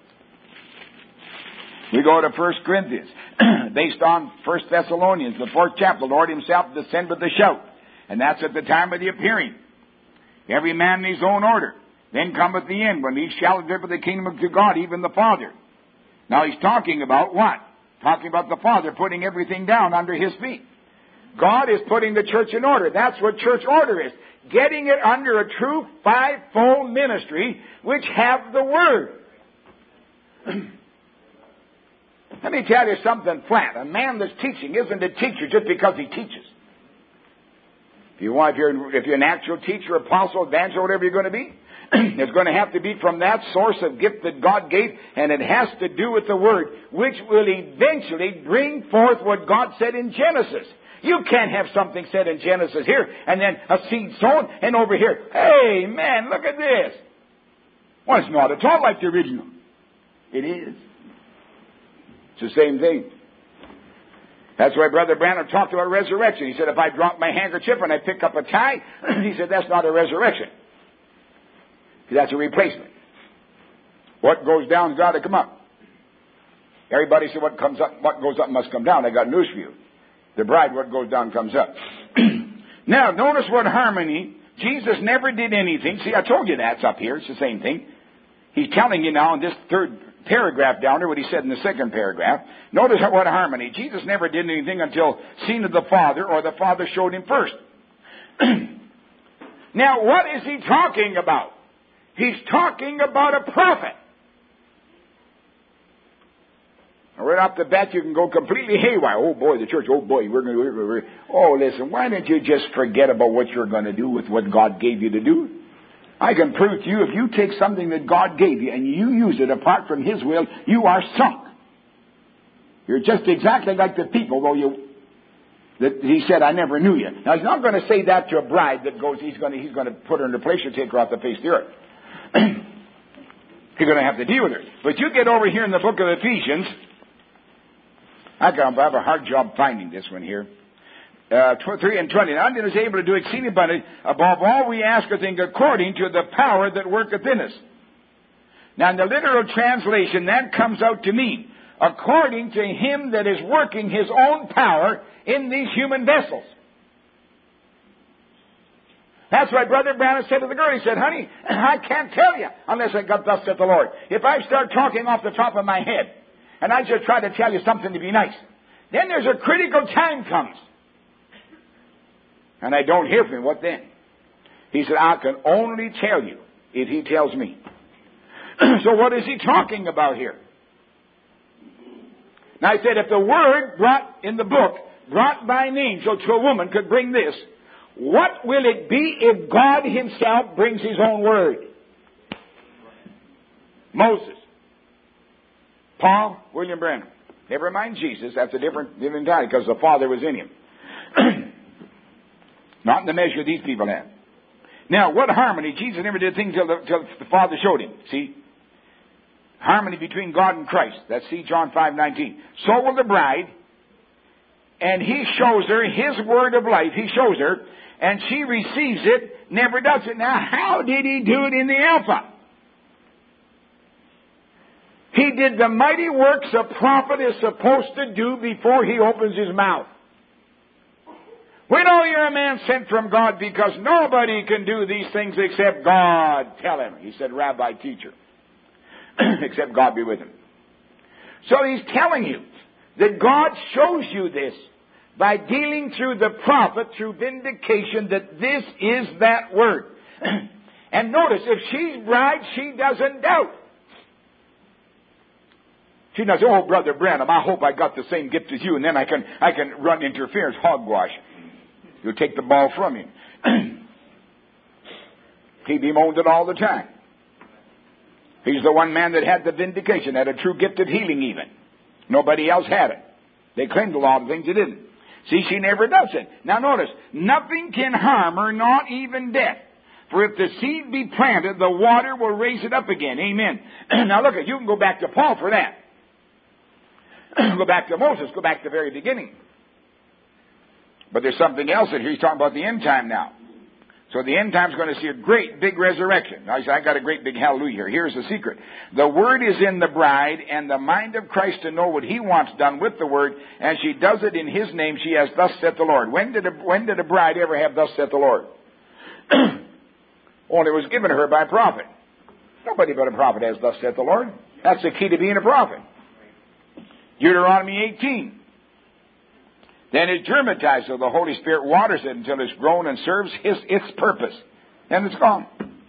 We go to 1 Corinthians, based on 1 Thessalonians, the 4th chapter. The Lord himself descended with a shout, and that's at the time of the appearing. Every man in his own order. Then cometh the end, when he shall deliver the kingdom of God, even the Father. Now he's talking about what? Talking about the Father putting everything down under his feet. God is putting the church in order. That's what church order is. Getting it under a true fivefold ministry, which have the Word. Let me tell you something flat. A man that's teaching isn't a teacher just because he teaches. If you're an actual teacher, apostle, evangelist, whatever you're going to be, it's going to have to be from that source of gift that God gave, and it has to do with the Word, which will eventually bring forth what God said in Genesis. You can't have something said in Genesis here, and then a seed sown, and over here, hey, man, look at this. Well, it's not at all like the original. It is. It's the same thing. That's why Brother Branham talked about resurrection. He said, if I drop my handkerchief and I pick up a tie, he said, that's not a resurrection. That's a replacement. What goes down has got to come up. Everybody said, what goes up must come down. I got news for you. The bride, what goes down comes up. Now, notice what harmony. Jesus never did anything. See, I told you that's up here. It's the same thing. He's telling you now in this third paragraph down there what he said in the second paragraph. Notice what harmony. Jesus never did anything until seen of the Father, or the Father showed him first. Now, what is he talking about? He's talking about a prophet. Right off the bat, you can go completely haywire. Oh boy, the church. Oh boy, we're going to. Oh, listen. Why don't you just forget about what you're going to do with what God gave you to do? I can prove to you, if you take something that God gave you and you use it apart from His will, you are sunk. You're just exactly like the people, that He said, "I never knew you." Now He's not going to say that to a bride that goes. He's going to put her in the place or take her off the face of the earth. You're going to have to deal with her. But you get over here in the book of Ephesians. I have a hard job finding this one here. 3 and 20. And is able to do exceeding abundantly above all we ask or think, according to the power that worketh in us. Now, in the literal translation, that comes out to mean, according to Him that is working His own power in these human vessels. That's why Brother Branham said to the girl, he said, honey, I can't tell you unless I got thus saith the Lord. If I start talking off the top of my head, and I just try to tell you something to be nice, then there's a critical time comes. And I don't hear from Him. What then? He said, I can only tell you if He tells me. So what is He talking about here? Now I said, if the word brought in the book, brought by an angel to a woman could bring this, what will it be if God Himself brings His own word? Moses, Paul, William Branham. Never mind Jesus. That's a different time because the Father was in Him. Not in the measure these people had. Now, what harmony? Jesus never did things till the Father showed Him. See? Harmony between God and Christ. That's John 5:19. So will the bride, and He shows her His word of life. He shows her, and she receives it, never does it. Now, how did He do it in the Alpha? He did the mighty works a prophet is supposed to do before he opens his mouth. We know you're a man sent from God because nobody can do these things except God. Tell him. He said, Rabbi, teacher. Except God be with him. So he's telling you that God shows you this by dealing through the prophet, through vindication, that this is that word. And notice, if she's bride, she doesn't doubt. She doesn't say, oh, Brother Branham, I hope I got the same gift as you, and then I can run interference, hogwash. You'll take the ball from him. He bemoaned it all the time. He's the one man that had the vindication, had a true gift of healing even. Nobody else had it. They claimed a lot of things, they didn't. See, she never does it. Now notice, nothing can harm her, not even death. For if the seed be planted, the water will raise it up again. Amen. Now look, you can go back to Paul for that. Go back to Moses, go back to the very beginning. But there's something else that he's talking about the end time now. So the end time is going to see a great big resurrection. Now, I got a great big hallelujah here. Here's the secret. The word is in the bride, and the mind of Christ to know what he wants done with the word, and she does it in his name. She has thus saith the Lord. When did a bride ever have thus saith the Lord? Only it was given to her by a prophet. Nobody but a prophet has thus saith the Lord. That's the key to being a prophet. Deuteronomy 18. Then it's germatized, so the Holy Spirit waters it until it's grown and serves its purpose. Then it's gone.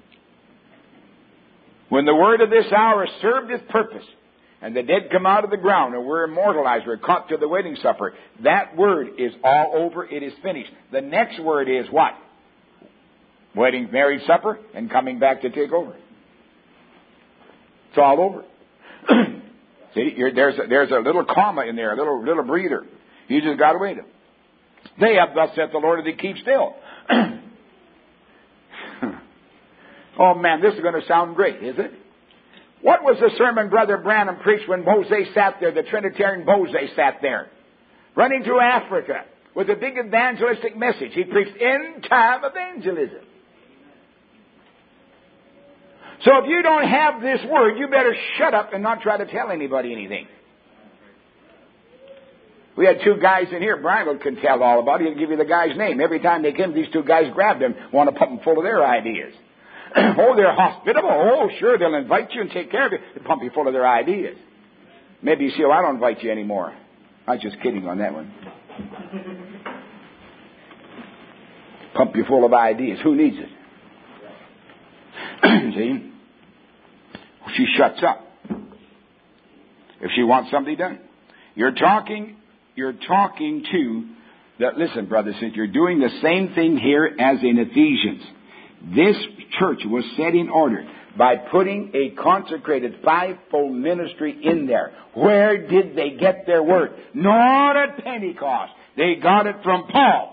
When the word of this hour has served its purpose, and the dead come out of the ground, and we're immortalized, we're caught to the wedding supper, that word is all over, it is finished. The next word is what? Wedding, marriage supper, and coming back to take over. It's all over. See, there's a little comma in there, a little breather. You just got to wait. They have thus saith the Lord, and they keep still. Oh man, this is going to sound great, is it? What was the sermon Brother Branham preached when Moses sat there, the Trinitarian Moses sat there, running through Africa with a big evangelistic message? He preached end-time evangelism. So if you don't have this word, you better shut up and not try to tell anybody anything. We had two guys in here. Brian can tell all about it. He'll give you the guy's name. Every time they came, these two guys grabbed him, want to pump him full of their ideas. Oh, they're hospitable. Oh, sure, they'll invite you and take care of you. They pump you full of their ideas. Maybe you see, oh, I don't invite you anymore. I was just kidding on that one. Pump you full of ideas. Who needs it? See? She shuts up. If she wants something done. You're talking to that. Listen, brothers, since you're doing the same thing here as in Ephesians. This church was set in order by putting a consecrated fivefold ministry in there. Where did they get their word? Not at Pentecost. They got it from Paul.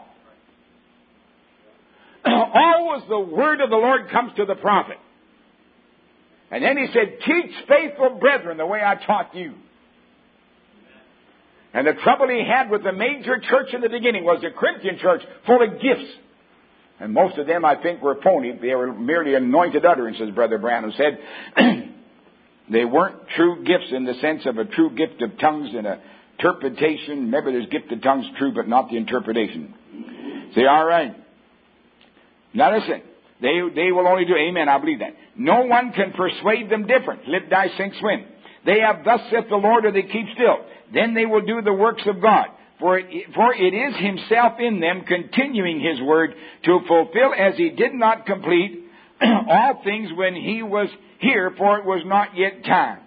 Always the word of the Lord comes to the prophet. And then he said, teach faithful brethren the way I taught you. And the trouble he had with the major church in the beginning was the Corinthian church, full of gifts. And most of them, I think, were phony. They were merely anointed utterances, Brother Branham said. They weren't true gifts in the sense of a true gift of tongues and a interpretation. Remember, there's gift of tongues true, but not the interpretation. Say, all right. Now listen, they will only do, amen, I believe that. No one can persuade them different. Lip, die, sink, swim. They have thus saith the Lord, or they keep still. Then they will do the works of God. For it is himself in them, continuing his word, to fulfill as he did not complete all things when he was here, for it was not yet time.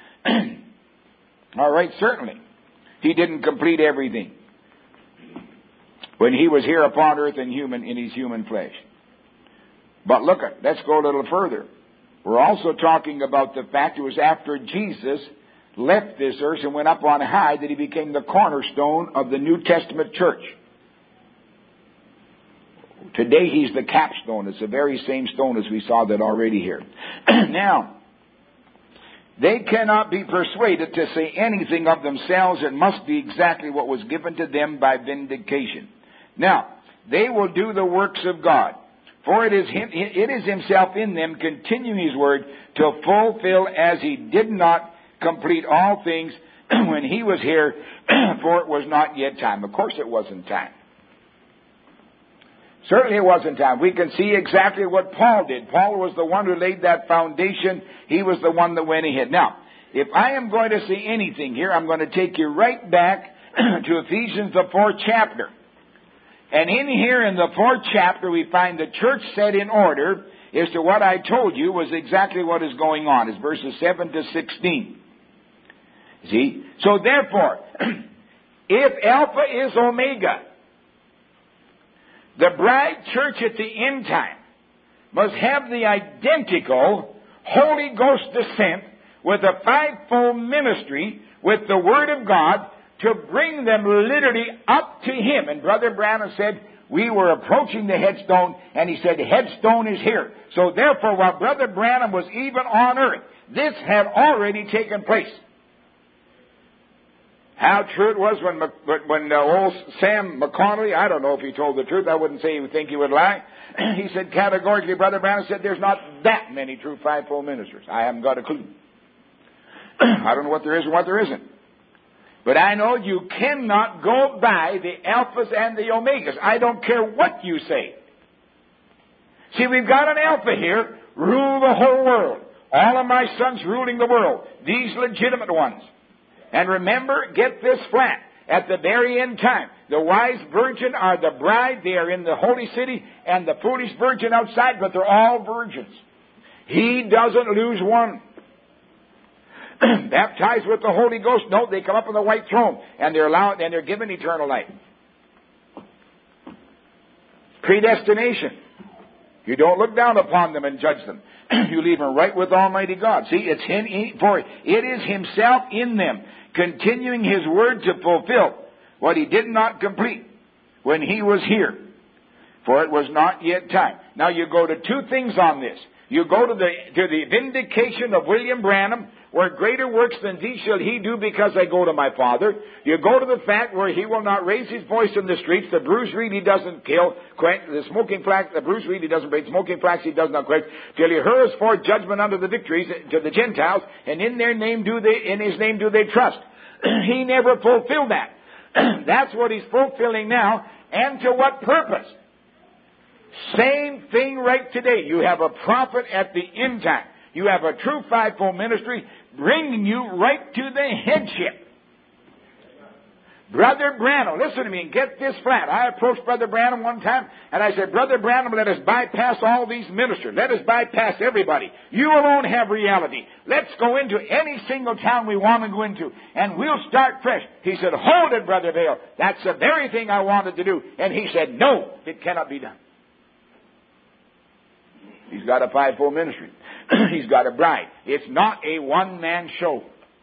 All right, certainly. He didn't complete everything when he was here upon earth in his human flesh. But look, let's go a little further. We're also talking about the fact it was after Jesus left this earth and went up on high that he became the cornerstone of the New Testament church. Today he's the capstone. It's the very same stone as we saw that already here. Now, they cannot be persuaded to say anything of themselves. It must be exactly what was given to them by vindication. Now, they will do the works of God. For it is himself in them, continuing his word, to fulfill as he did not complete all things when he was here, for it was not yet time. Of course it wasn't time. Certainly it wasn't time. We can see exactly what Paul did. Paul was the one who laid that foundation. He was the one that went ahead. Now, if I am going to see anything here, I'm going to take you right back to Ephesians, the 4th chapter. And in here in the 4th chapter, we find the church set in order as to what I told you was exactly what is going on. It's verses 7 to 16. See? So therefore, if Alpha is Omega, the bride church at the end time must have the identical Holy Ghost descent with a fivefold ministry with the Word of God to bring them literally up to Him. And Brother Branham said, we were approaching the headstone, and he said, the headstone is here. So therefore, while Brother Branham was even on earth, this had already taken place. How true it was when old Sam McConnelly, I don't know if he told the truth, I wouldn't say he would think he would lie. He said categorically, Brother Branham said, there's not that many true fivefold ministers. I haven't got a clue. I don't know what there is and what there isn't. But I know you cannot go by the Alphas and the Omegas. I don't care what you say. See, we've got an Alpha here, rule the whole world. All of my sons ruling the world. These legitimate ones. And remember, get this flat. At the very end time, the wise virgin are the bride. They are in the holy city, and the foolish virgin outside, but they're all virgins. He doesn't lose one. Baptized with the Holy Ghost? No, they come up on the white throne, and they're allowed, and they're given eternal life. Predestination. You don't look down upon them and judge them. You leave them right with Almighty God. See, it's Him, for it is Himself in them, continuing His word to fulfill what He did not complete when He was here. For it was not yet time. Now you go to two things on this. You go to the vindication of William Branham, where greater works than these shall he do because I go to my Father. You go to the fact where he will not raise his voice in the streets. The bruised reed he doesn't kill. The smoking flax, the bruised reed he doesn't break. Smoking flax he does not quench. Till he hurls forth judgment unto the victories to the Gentiles, and in his name do they trust. He never fulfilled that. That's what he's fulfilling now. And to what purpose? Same thing right today. You have a prophet at the end time. You have a true fivefold ministry bringing you right to the headship. Brother Branham, listen to me and get this flat. I approached Brother Branham one time and I said, Brother Branham, let us bypass all these ministers. Let us bypass everybody. You alone have reality. Let's go into any single town we want to go into and we'll start fresh. He said, hold it, Brother Vail. That's the very thing I wanted to do. And he said, no, it cannot be done. He's got a fivefold ministry. He's got a bride. It's not a one-man show.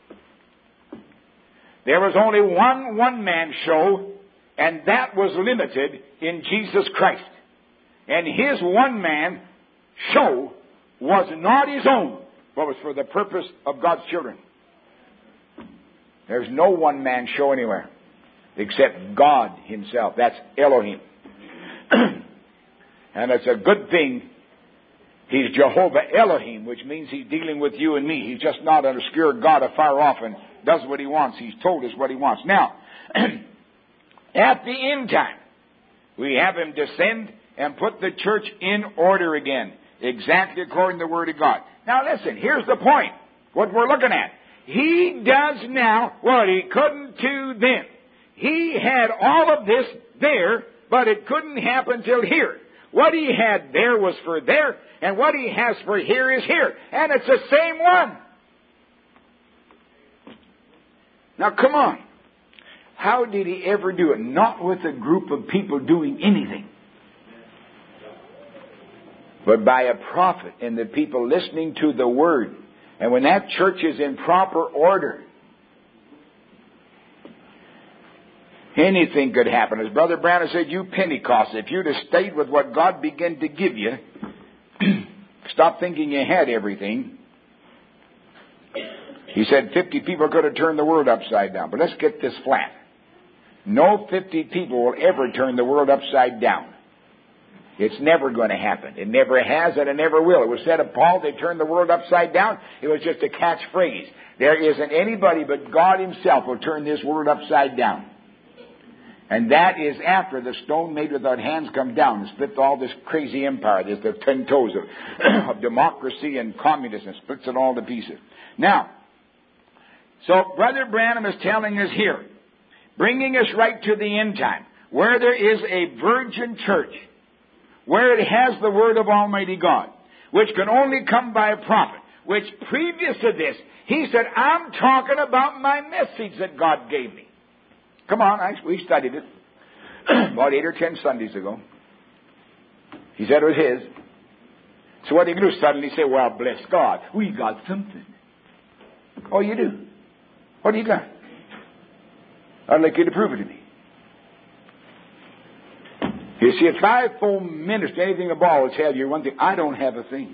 There was only one-man show, and that was limited in Jesus Christ. And His one-man show was not His own, but was for the purpose of God's children. There's no one-man show anywhere. except God himself. That's Elohim. And it's a good thing he's Jehovah Elohim, which means he's dealing with you and me. He's just not an obscure God afar off and does what he wants. He's told us what he wants. Now, at the end time, we have him descend and put the church in order again, exactly according to the Word of God. Now listen, here's the point, what we're looking at. He does now what he couldn't do then. He had all of this there, but it couldn't happen till here. What he had there was for there, and what he has for here is here. And it's the same one. Now come on. How did he ever do it? Not with a group of people doing anything, but by a prophet and the people listening to the Word. And when that church is in proper order, anything could happen. As Brother Branham said, you Pentecost, if you'd have stayed with what God began to give you, stop thinking you had everything. He said 50 people could have turned the world upside down. But let's get this flat. No 50 people will ever turn the world upside down. It's never going to happen. It never has and it never will. It was said of Paul, they turned the world upside down. It was just a catchphrase. There isn't anybody but God himself will turn this world upside down. And that is after the stone made without hands come down and split all this crazy empire. There's the 10 toes of democracy and communism. Splits it all to pieces. Now, so Brother Branham is telling us here, bringing us right to the end time, where there is a virgin church, where it has the Word of Almighty God, which can only come by a prophet, which previous to this, he said, I'm talking about my message that God gave me. Come on, we studied it about 8 or 10 Sundays ago. He said it was his. So what do you do? Suddenly say, well, bless God, we got something. Oh, you do? What do you got? I'd like you to prove it to me. You see, a fivefold minister, anything about will tell you one thing. I don't have a thing.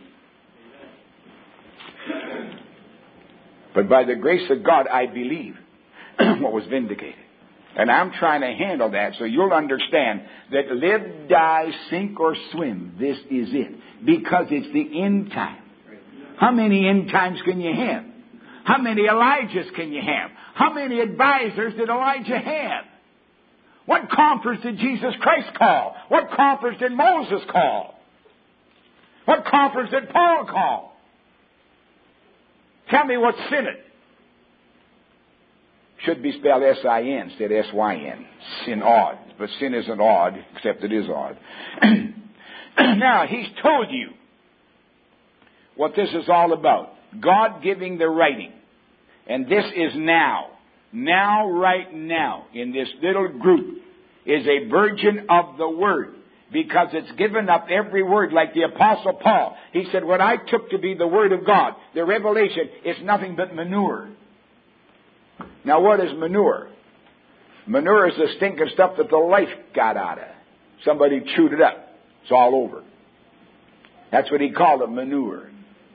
But by the grace of God, I believe what was vindicated. And I'm trying to handle that so you'll understand that live, die, sink, or swim, this is it. Because it's the end time. How many end times can you have? How many Elijahs can you have? How many advisors did Elijah have? What conference did Jesus Christ call? What conference did Moses call? What conference did Paul call? Tell me what synod. Should be spelled S-I-N instead of S-Y-N. Synod. But sin isn't odd, except it is odd. Now, he's told you what this is all about. God giving the writing. And this is now. Now, right now, in this little group, is a virgin of the Word. Because it's given up every word like the Apostle Paul. He said, what I took to be the Word of God, the revelation, is nothing but manure. Now, what is manure? Manure is the stinking stuff that the life got out of. Somebody chewed it up. It's all over. That's what he called it, manure.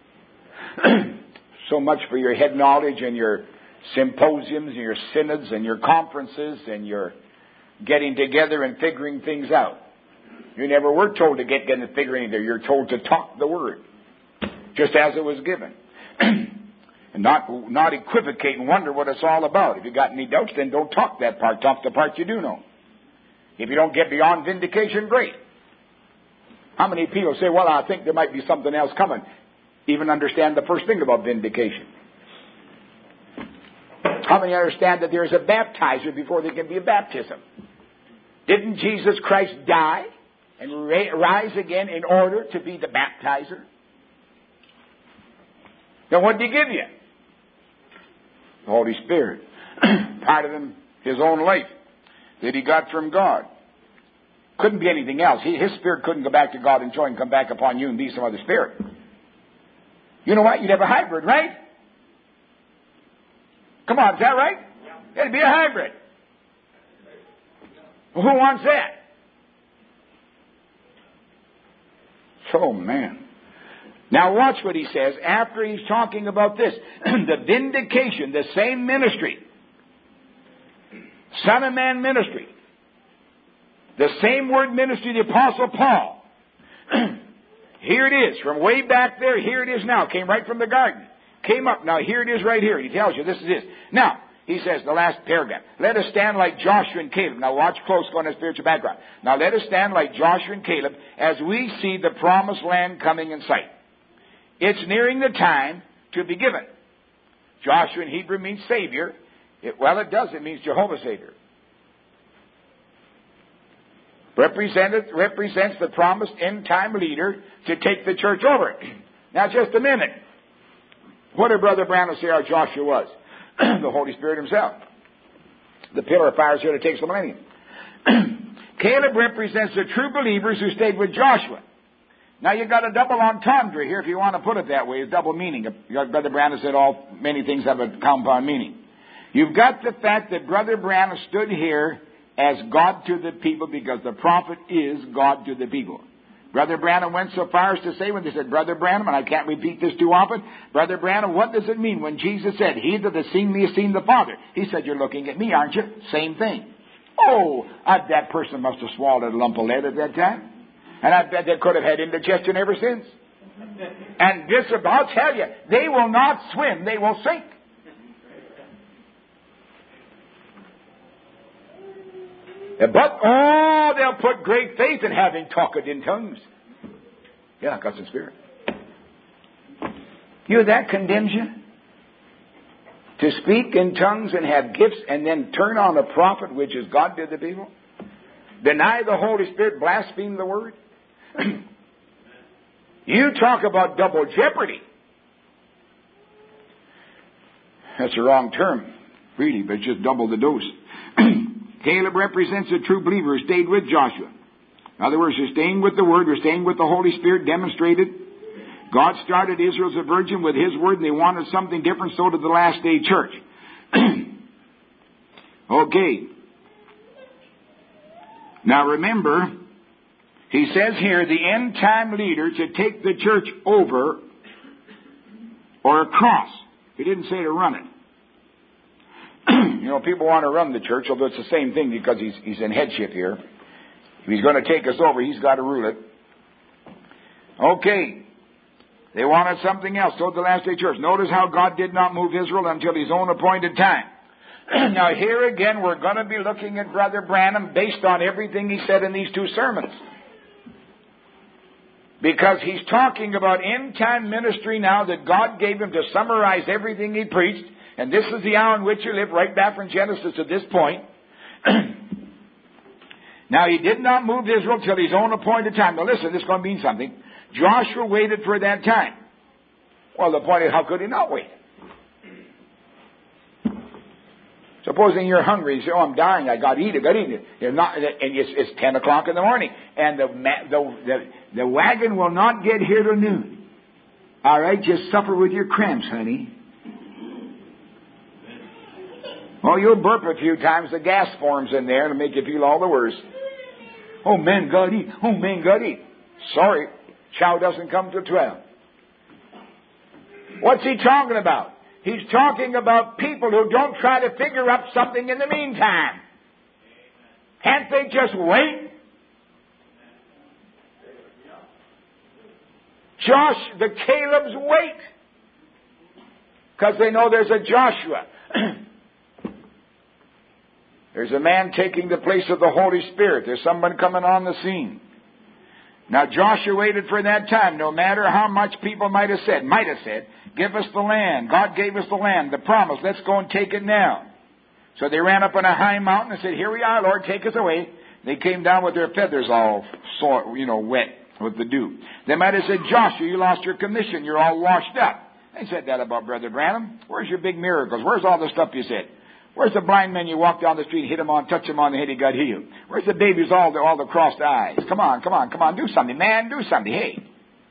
So much for your head knowledge and your symposiums and your synods and your conferences and your getting together and figuring things out. You never were told to get together and figure anything. You're told to talk the Word, just as it was given. And not equivocate and wonder what it's all about. If you got any doubts, then don't talk that part. Talk the part you do know. If you don't get beyond vindication, great. How many people say, well, I think there might be something else coming? Even understand the first thing about vindication. How many understand that there is a baptizer before there can be a baptism? Didn't Jesus Christ die and rise again in order to be the baptizer? Now what did he give you? The Holy Spirit. Part of him, his own life that he got from God. Couldn't be anything else. His spirit couldn't go back to God and join, come back upon you and be some other spirit. You know what? You'd have a hybrid, right? Come on, is that right? It'd be a hybrid. Well, who wants that? Oh, man. Now watch what he says after he's talking about this. The vindication, the same ministry. Son of Man ministry. The same word ministry, the Apostle Paul. Here it is, from way back there, here it is now. Came right from the garden. Came up, now here it is right here. He tells you this is it. Now, he says, the last paragraph, let us stand like Joshua and Caleb. Now watch close on the spiritual background. Now let us stand like Joshua and Caleb as we see the promised land coming in sight. It's nearing the time to be given. Joshua in Hebrew means Savior. It does. It means Jehovah Savior. Represents the promised end-time leader to take the church over. Now, just a minute. What did Brother Branham say our Joshua was? The Holy Spirit himself. The pillar of fire is here to take the millennium. Caleb represents the true believers who stayed with Joshua. Now, you've got a double entendre here, if you want to put it that way, a double meaning. Brother Branham said many things have a compound meaning. You've got the fact that Brother Branham stood here as God to the people because the prophet is God to the people. Brother Branham went so far as to say when they said, Brother Branham, and I can't repeat this too often, Brother Branham, what does it mean when Jesus said, he that has seen me has seen the Father? He said, you're looking at me, aren't you? Same thing. Oh, that person must have swallowed a lump of lead at that time. And I bet they could have had indigestion ever since. And this, I'll tell you, they will not swim, they will sink. But, they'll put great faith in having talked in tongues. Yeah, God's in spirit. That condemns you? To speak in tongues and have gifts and then turn on a prophet, which is God to the people? Deny the Holy Spirit, blaspheme the Word? You talk about double jeopardy. That's the wrong term, really, but it's just double the dose. Caleb represents a true believer who stayed with Joshua. In other words, we're staying with the Word, we're staying with the Holy Spirit demonstrated. God started Israel as a virgin with His Word, and they wanted something different, so did the last day church. Okay. Now remember, he says here, the end-time leader to take the church over or across. He didn't say to run it. People want to run the church, although it's the same thing because he's in headship here. If he's going to take us over, he's got to rule it. Okay. They wanted something else. So did the last day church. Notice how God did not move Israel until His own appointed time. Now here again, we're going to be looking at Brother Branham based on everything he said in these two sermons. Because he's talking about end-time ministry now that God gave him to summarize everything he preached. And this is the hour in which you live, right back from Genesis to this point. Now, He did not move Israel till His own appointed time. Now, listen, this is going to mean something. Joshua waited for that time. Well, the point is, how could he not wait? Supposing you're hungry, you say, I'm dying, I got to eat it. You're not, and it's 10 o'clock in the morning. And the wagon will not get here till noon. All right, just suffer with your cramps, honey. Oh, you'll burp a few times, the gas forms in there to make you feel all the worse. Oh, man, got to eat. Oh, man, got to eat. Sorry, chow doesn't come till 12. What's he talking about? He's talking about people who don't try to figure up something in the meantime. Can't they just wait? The Caleb's wait. Because they know there's a Joshua. There's a man taking the place of the Holy Spirit. There's someone coming on the scene. Now Joshua waited for that time, no matter how much people might have said, give us the land. God gave us the land, the promise. Let's go and take it now. So they ran up on a high mountain and said, here we are, Lord, take us away. They came down with their feathers all wet with the dew. They might have said, Joshua, you lost your commission. You're all washed up. They said that about Brother Branham. Where's your big miracles? Where's all the stuff you said? Where's the blind man you walk down the street, touch him on the head, he got healed? Where's the babies, all the crossed eyes? Come on, do something, man, do something, hey.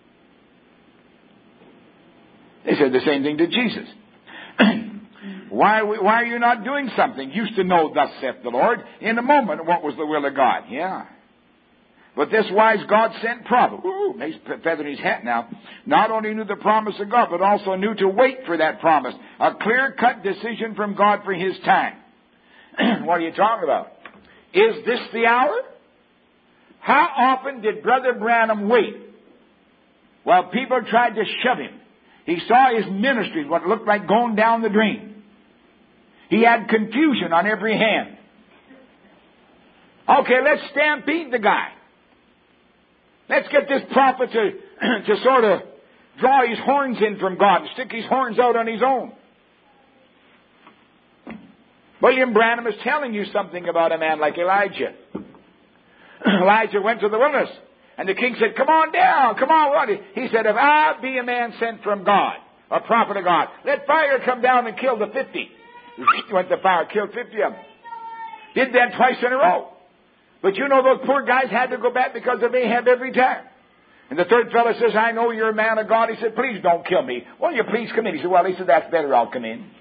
They said the same thing to Jesus. Why are you not doing something? Used to know, thus saith the Lord, in a moment what was the will of God. Yeah. But this wise God sent prophet, he's feathering his hat now, not only knew the promise of God, but also knew to wait for that promise. A clear-cut decision from God for his time. What are you talking about? Is this the hour? How often did Brother Branham wait while people tried to shove him? He saw his ministry, what looked like going down the drain. He had confusion on every hand. Okay, let's stampede the guy. Let's get this prophet to sort of draw his horns in from God and stick his horns out on his own. William Branham is telling you something about a man like Elijah. Elijah went to the wilderness, and the king said, come on down, come on, what? He said, if I be a man sent from God, a prophet of God, let fire come down and kill the 50. Went the fire, killed 50 of them. Did that twice in a row. But you know those poor guys had to go back because of Ahab every time. And the third fellow says, I know you're a man of God. He said, please don't kill me. Will you please come in? He said, well, that's better, I'll come in.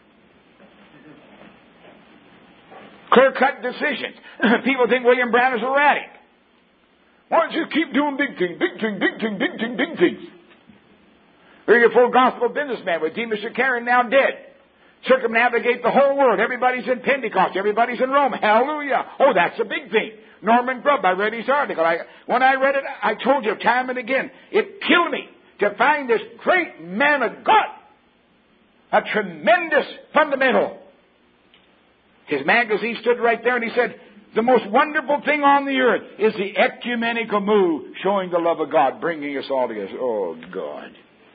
Clear-cut decisions. People think William Branham's erratic. Why don't you keep doing big things, big things, big things, big things, big things? Here's your full gospel businessman with Demas Shakarian now dead. Circumnavigate the whole world. Everybody's in Pentecost. Everybody's in Rome. Hallelujah. Oh, that's a big thing. Norman Grubb, I read his article. When I read it, I told you time and again, it killed me to find this great man of God. A tremendous fundamental. His magazine stood right there and he said, the most wonderful thing on the earth is the ecumenical move showing the love of God, bringing us all together. Oh, God.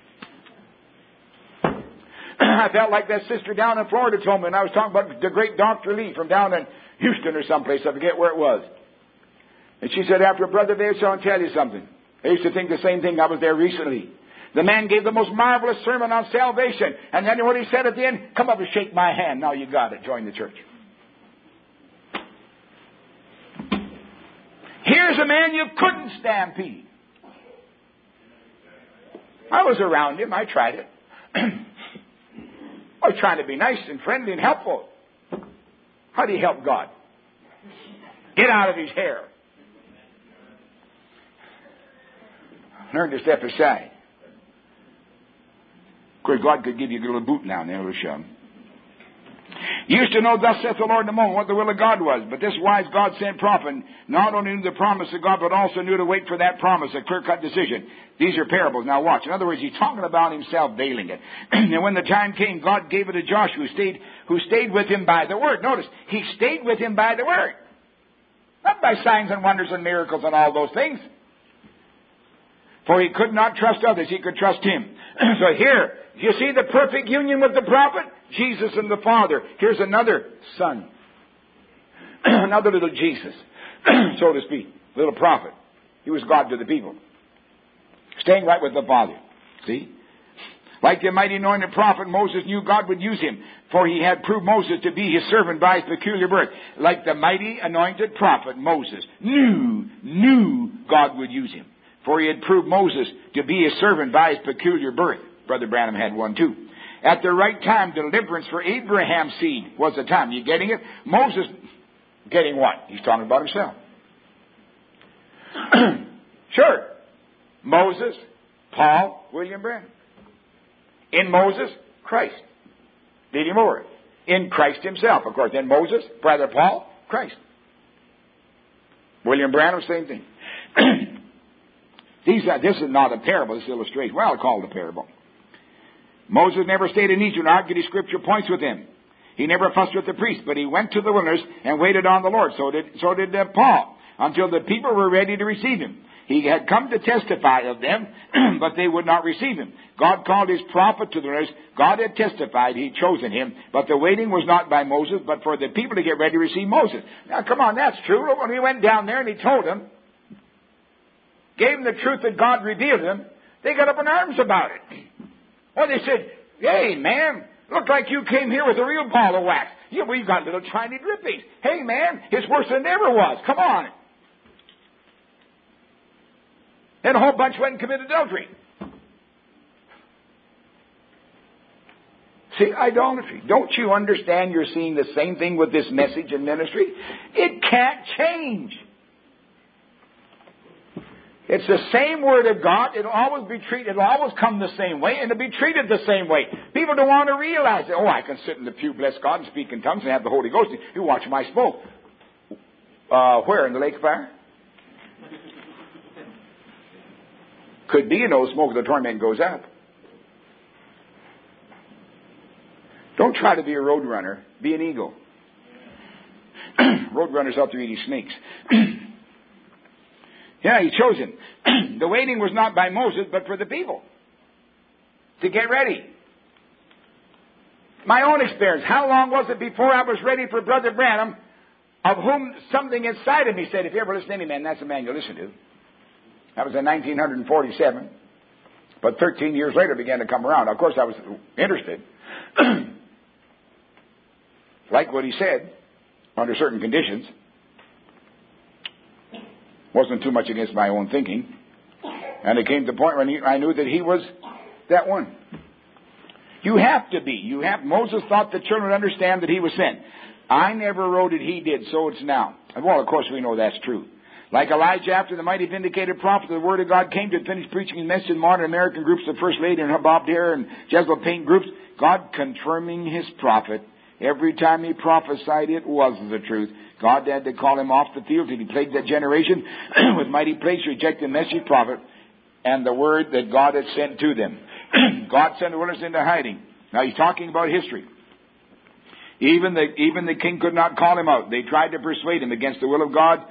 I felt like that sister down in Florida told me, and I was talking about the great Dr. Lee from down in Houston or someplace. I forget where it was. And she said, after Brother there, so I'll tell you something. I used to think the same thing. I was there recently. The man gave the most marvelous sermon on salvation. And then what he said at the end, come up and shake my hand. Now you got it. Join the church. Here's a man you couldn't stampede. I was around him. I tried it. I was trying to be nice and friendly and helpful. How do you help God? Get out of his hair. Learn to step aside. Of course, God could give you a little boot now and then, a little shove. You used to know, thus saith the Lord in the moment, what the will of God was. But this wise God-sent prophet not only knew the promise of God, but also knew to wait for that promise, a clear-cut decision. These are parables. Now watch. In other words, he's talking about himself veiling it. And when the time came, God gave it to Joshua, who stayed with him by the word. Notice, he stayed with him by the word. Not by signs and wonders and miracles and all those things. For he could not trust others. He could trust him. So here, you see the perfect union with the prophet? Jesus and the Father. Here's another son. Another little Jesus, so to speak. Little prophet. He was God to the people. Staying right with the Father. See? Like the mighty anointed prophet, Moses knew God would use him, for he had proved Moses to be his servant by his peculiar birth. Like the mighty anointed prophet, Moses knew God would use him, for he had proved Moses to be his servant by his peculiar birth. Brother Branham had one too. At the right time, deliverance for Abraham's seed was the time. You getting it? Moses getting what? He's talking about himself. Sure. Moses, Paul, William Branham. In Moses, Christ. Lead him over. In Christ himself, of course. In Moses, Brother Paul, Christ. William Branham, same thing. This is not a parable, this is illustration. Well, I'll call it a parable. Moses never stayed in Egypt and argued his scripture points with him. He never fussed with the priest, but he went to the wilderness and waited on the Lord. So did Paul, until the people were ready to receive him. He had come to testify of them, but they would not receive him. God called his prophet to the wilderness. God had testified, he'd chosen him, but the waiting was not by Moses, but for the people to get ready to receive Moses. Now, come on, that's true. When he went down there and he told them, gave them the truth that God revealed to them, they got up in arms about it. Well, they said, hey, man, looked like you came here with a real ball of wax. Yeah, we've got little tiny drippings. Hey, man, it's worse than it ever was. Come on. Then a whole bunch went and committed adultery. See, idolatry. Don't you understand you're seeing the same thing with this message and ministry? It can't change. It's the same Word of God. It'll always be treated, it'll always come the same way, and it'll be treated the same way. People don't want to realize it. Oh, I can sit in the pew, bless God, and speak in tongues and have the Holy Ghost. You watch my smoke. Where? In the lake of fire? Could be, smoke of the torment goes up. Don't try to be a road runner. Be an eagle. Road runners out there eating snakes. Yeah, He chose him. The waiting was not by Moses, but for the people to get ready. My own experience. How long was it before I was ready for Brother Branham, of whom something inside of me said, if you ever listen to any man, that's the man you listen to. That was in 1947. But 13 years later, it began to come around. Of course, I was interested. Like what he said, under certain conditions. Wasn't too much against my own thinking. And it came to the point when I knew that he was that one. You have to be. Moses thought the children would understand that he was sent. I never wrote it, he did, so it's now. Well, of course we know that's true. Like Elijah, after the mighty vindicated prophet, the Word of God came to finish preaching and message in modern American groups, the First Lady and Bob Dare and Jezebel Paint groups, God confirming His prophet. Every time he prophesied, it was the truth. God had to call him off the field till he plagued that generation with mighty plagues, rejecting the message prophet and the word that God had sent to them. God sent the wilderness into hiding. Now he's talking about history. Even the king could not call him out. They tried to persuade him against the will of God,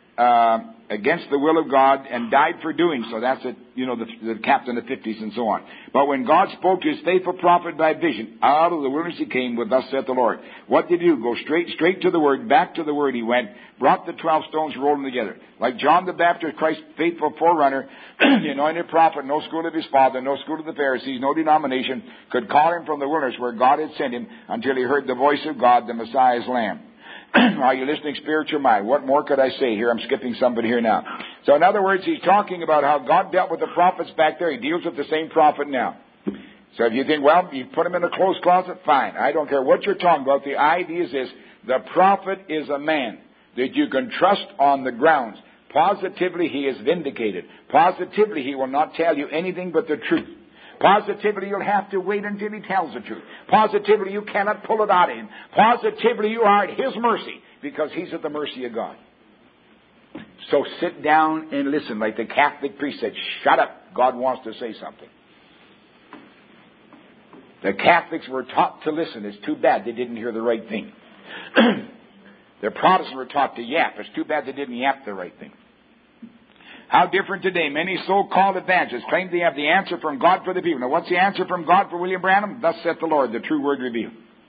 and died for doing so. That's it, the captain of the 50s and so on. But when God spoke to His faithful prophet by vision, out of the wilderness he came with, thus saith the Lord. What did he do? Go straight to the Word, back to the Word he went, brought the 12 stones, rolled them together. Like John the Baptist, Christ's faithful forerunner, the anointed prophet, no school of his father, no school of the Pharisees, no denomination, could call him from the wilderness where God had sent him until he heard the voice of God, the Messiah's Lamb. Are you listening, spiritual mind? What more could I say here? I'm skipping somebody here now. So in other words, he's talking about how God dealt with the prophets back there. He deals with the same prophet now. So if you think, well, you put him in a closed closet, fine. I don't care what you're talking about. The idea is this. The prophet is a man that you can trust on the grounds. Positively, he is vindicated. Positively, he will not tell you anything but the truth. Positively, you'll have to wait until he tells the truth. Positively, you cannot pull it out of him. Positively, you are at his mercy because he's at the mercy of God. So sit down and listen. Like the Catholic priest said, shut up. God wants to say something. The Catholics were taught to listen. It's too bad they didn't hear the right thing. The Protestants were taught to yap. It's too bad they didn't yap the right thing. How different today. Many so-called evangelists claim they have the answer from God for the people. Now, what's the answer from God for William Branham? Thus saith the Lord, the true word revealed.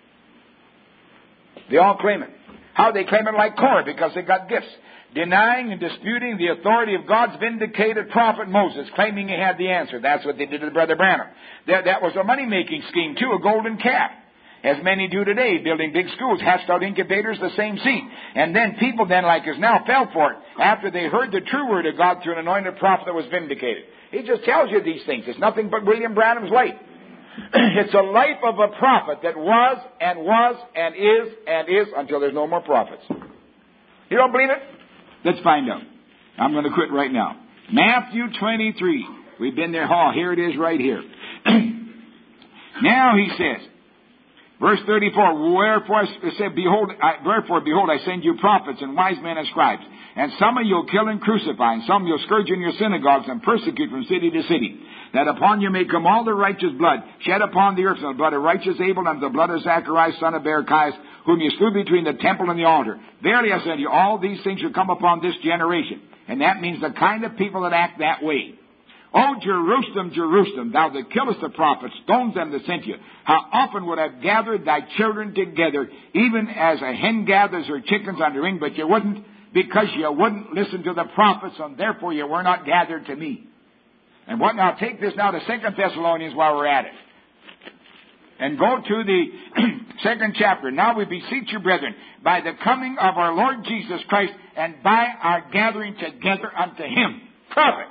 They all claim it. How they claim it? Like Korah, because they got gifts. Denying and disputing the authority of God's vindicated prophet Moses, claiming he had the answer. That's what they did to Brother Branham. That was a money-making scheme, too, a golden calf. As many do today, building big schools, hatched out incubators, the same seed. And then people like us now fell for it after they heard the true word of God through an anointed prophet that was vindicated. He just tells you these things. It's nothing but William Branham's life. It's a life of a prophet that was and is until there's no more prophets. You don't believe it? Let's find out. I'm going to quit right now. Matthew 23. We've been there. Oh, here it is right here. Now he says, verse 34, Wherefore, behold, I send you prophets and wise men and scribes, and some of you'll kill and crucify, and some you'll scourge in your synagogues and persecute from city to city, that upon you may come all the righteous blood shed upon the earth, and the blood of righteous Abel, and the blood of Zacharias, son of Berechias, whom you slew between the temple and the altar. Verily I say to you, all these things shall come upon this generation. And that means the kind of people that act that way. O Jerusalem, Jerusalem, thou that killest the prophets, stones them that sent you. How often would I have gathered thy children together, even as a hen gathers her chickens under ring, but you wouldn't, because you wouldn't listen to the prophets, and therefore you were not gathered to me. And what now? Take this now to 2 Thessalonians while we're at it. And go to the 2nd chapter. Now we beseech you, brethren, by the coming of our Lord Jesus Christ, and by our gathering together unto Him. Prophet.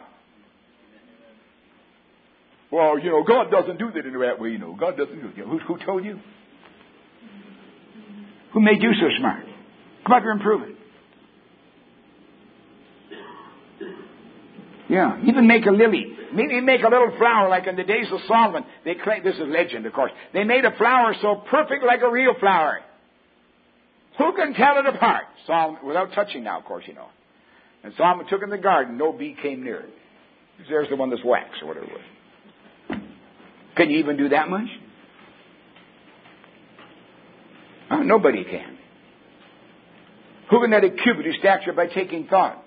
Well, God doesn't do that in that way, God doesn't do it. Who told you? Who made you so smart? Come out here and prove it. Yeah, even make a lily. Maybe make a little flower like in the days of Solomon. They claim, this is legend, of course. They made a flower so perfect like a real flower. Who can tell it apart? Solomon, without touching now, of course, you know. And Solomon took in the garden, no bee came near it. There's the one that's wax or whatever it was. Can you even do that much? Nobody can. Who can add a cubit of stature by taking thought?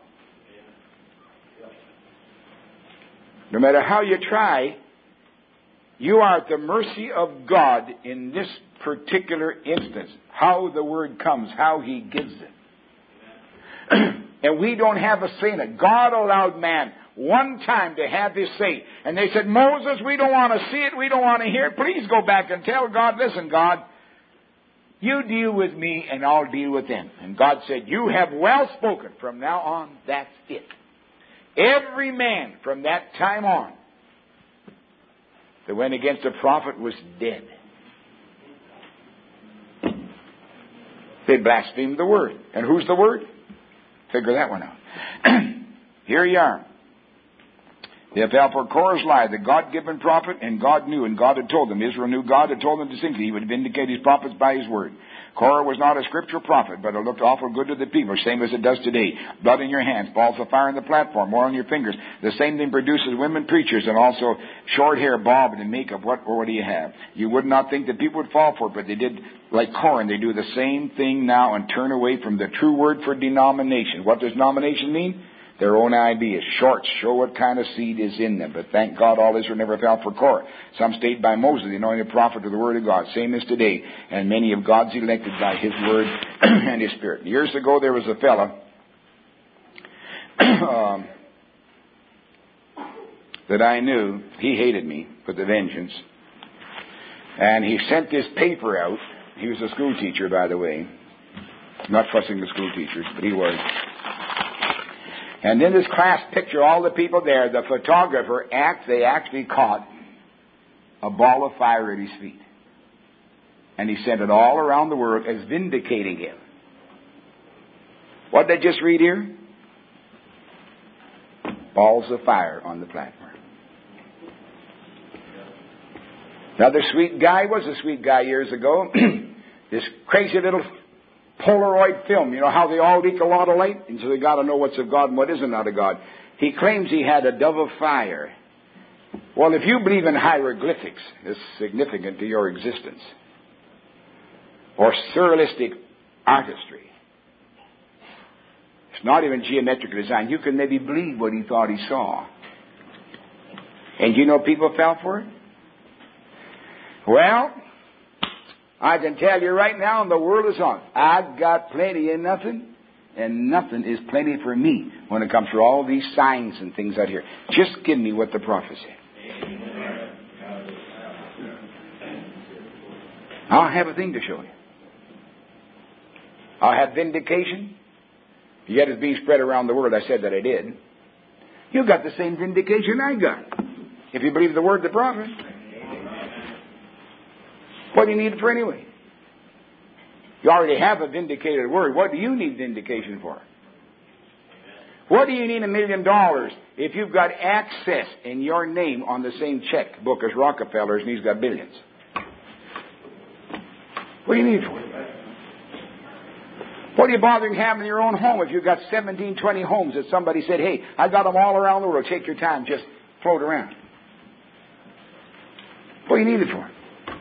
No matter how you try, you are at the mercy of God in this particular instance. How the word comes, how He gives it. And we don't have a say in it. God allowed man one time to have his say. And they said, Moses, we don't want to see it, we don't want to hear it. Please go back and tell God, listen, God, you deal with me and I'll deal with them. And God said, you have well spoken. From now on, that's it. Every man from that time on that went against a prophet was dead. They blasphemed the word. And who's the word? Figure that one out. Here you are. They fell for Korah's lie, the God-given prophet, and God knew, and God had told them. Israel knew God had told them distinctly He would vindicate His prophets by His word. Korah was not a scriptural prophet, but it looked awful good to the people, same as it does today. Blood in your hands, balls of fire on the platform, more on your fingers. The same thing produces women preachers, and also short hair, bob, and makeup. What do you have? You would not think that people would fall for it, but they did like Korah, and they do the same thing now and turn away from the true word for denomination. What does denomination mean? Their own ideas. Shorts show what kind of seed is in them. But thank God all Israel never fell for Korah. Some stayed by Moses, the anointed prophet of the word of God. Same as today. And many of God's elected by His word and His Spirit. Years ago there was a fella that I knew. He hated me with a vengeance. And he sent this paper out. He was a school teacher, by the way. Not fussing with school teachers, but he was. And in this class picture, all the people there, the photographer, they actually caught a ball of fire at his feet. And he sent it all around the world as vindicating him. What did I just read here? Balls of fire on the platform. Another sweet guy was a sweet guy years ago. This crazy little Polaroid film. You know how they all leak a lot of light? And so they got to know what's of God and what isn't out of God. He claims he had a dove of fire. Well, if you believe in hieroglyphics, it's significant to your existence. Or surrealistic artistry. It's not even geometric design. You can maybe believe what he thought he saw. And you know people fell for it? Well, I can tell you right now, and the world is on. I've got plenty and nothing, and nothing is plenty for me when it comes to all these signs and things out here. Just give me what the prophet said. I'll have a thing to show you. I'll have vindication. Yet it's being spread around the world. I said that I did. You got the same vindication I got. If you believe the word of the prophet. What do you need it for anyway? You already have a vindicated word. What do you need vindication for? What do you need $1 million if you've got access in your name on the same checkbook as Rockefeller's and he's got billions? What do you need for it? What are you bothering having in your own home if you've got 17, 20 homes that somebody said, hey, I got them all around the world. Take your time. Just float around. What do you need it for?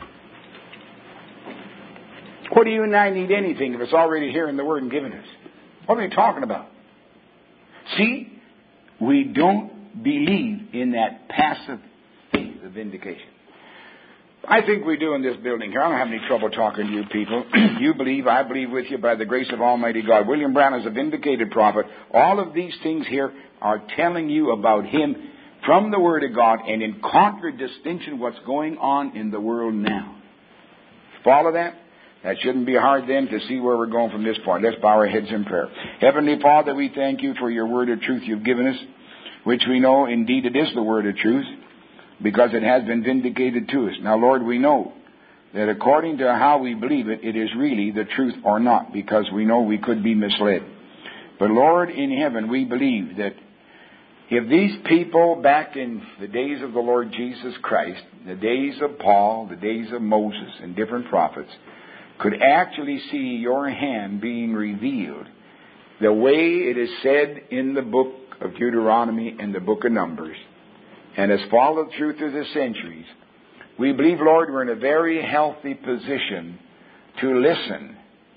What do you and I need anything if it's already here in the Word and given us? What are we talking about? See, we don't believe in that passive faith of vindication. I think we do in this building here. I don't have any trouble talking to you people. You believe, I believe with you by the grace of Almighty God. William Branham is a vindicated prophet. All of these things here are telling you about him from the Word of God and in contradistinction what's going on in the world now. Follow that? That shouldn't be hard then to see where we're going from this point. Let's bow our heads in prayer. Heavenly Father, we thank you for your word of truth you've given us, which we know indeed it is the word of truth, because it has been vindicated to us. Now, Lord, we know that according to how we believe it, it is really the truth or not, because we know we could be misled. But Lord, in heaven, we believe that If these people back in the days of the Lord Jesus Christ, the days of Paul, the days of Moses and different prophets, could actually see your hand being revealed the way it is said in the book of Deuteronomy and the book of Numbers, and has followed through the centuries, we believe, Lord, we're in a very healthy position to listen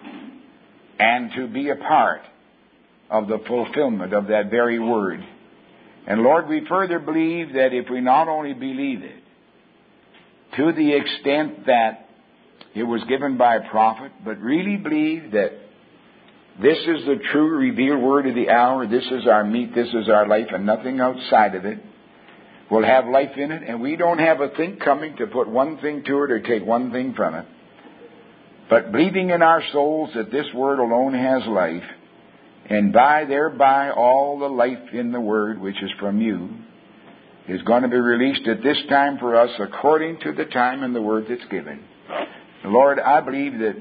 and to be a part of the fulfillment of that very word. And Lord, we further believe that if we not only believe it to the extent that it was given by a prophet, but really believe that this is the true revealed word of the hour, this is our meat, this is our life, and nothing outside of it will have life in it, and we don't have a thing coming to put one thing to it or take one thing from it, but believing in our souls that this word alone has life, and thereby all the life in the word, which is from you, is going to be released at this time for us according to the time and the word that's given. Lord, I believe that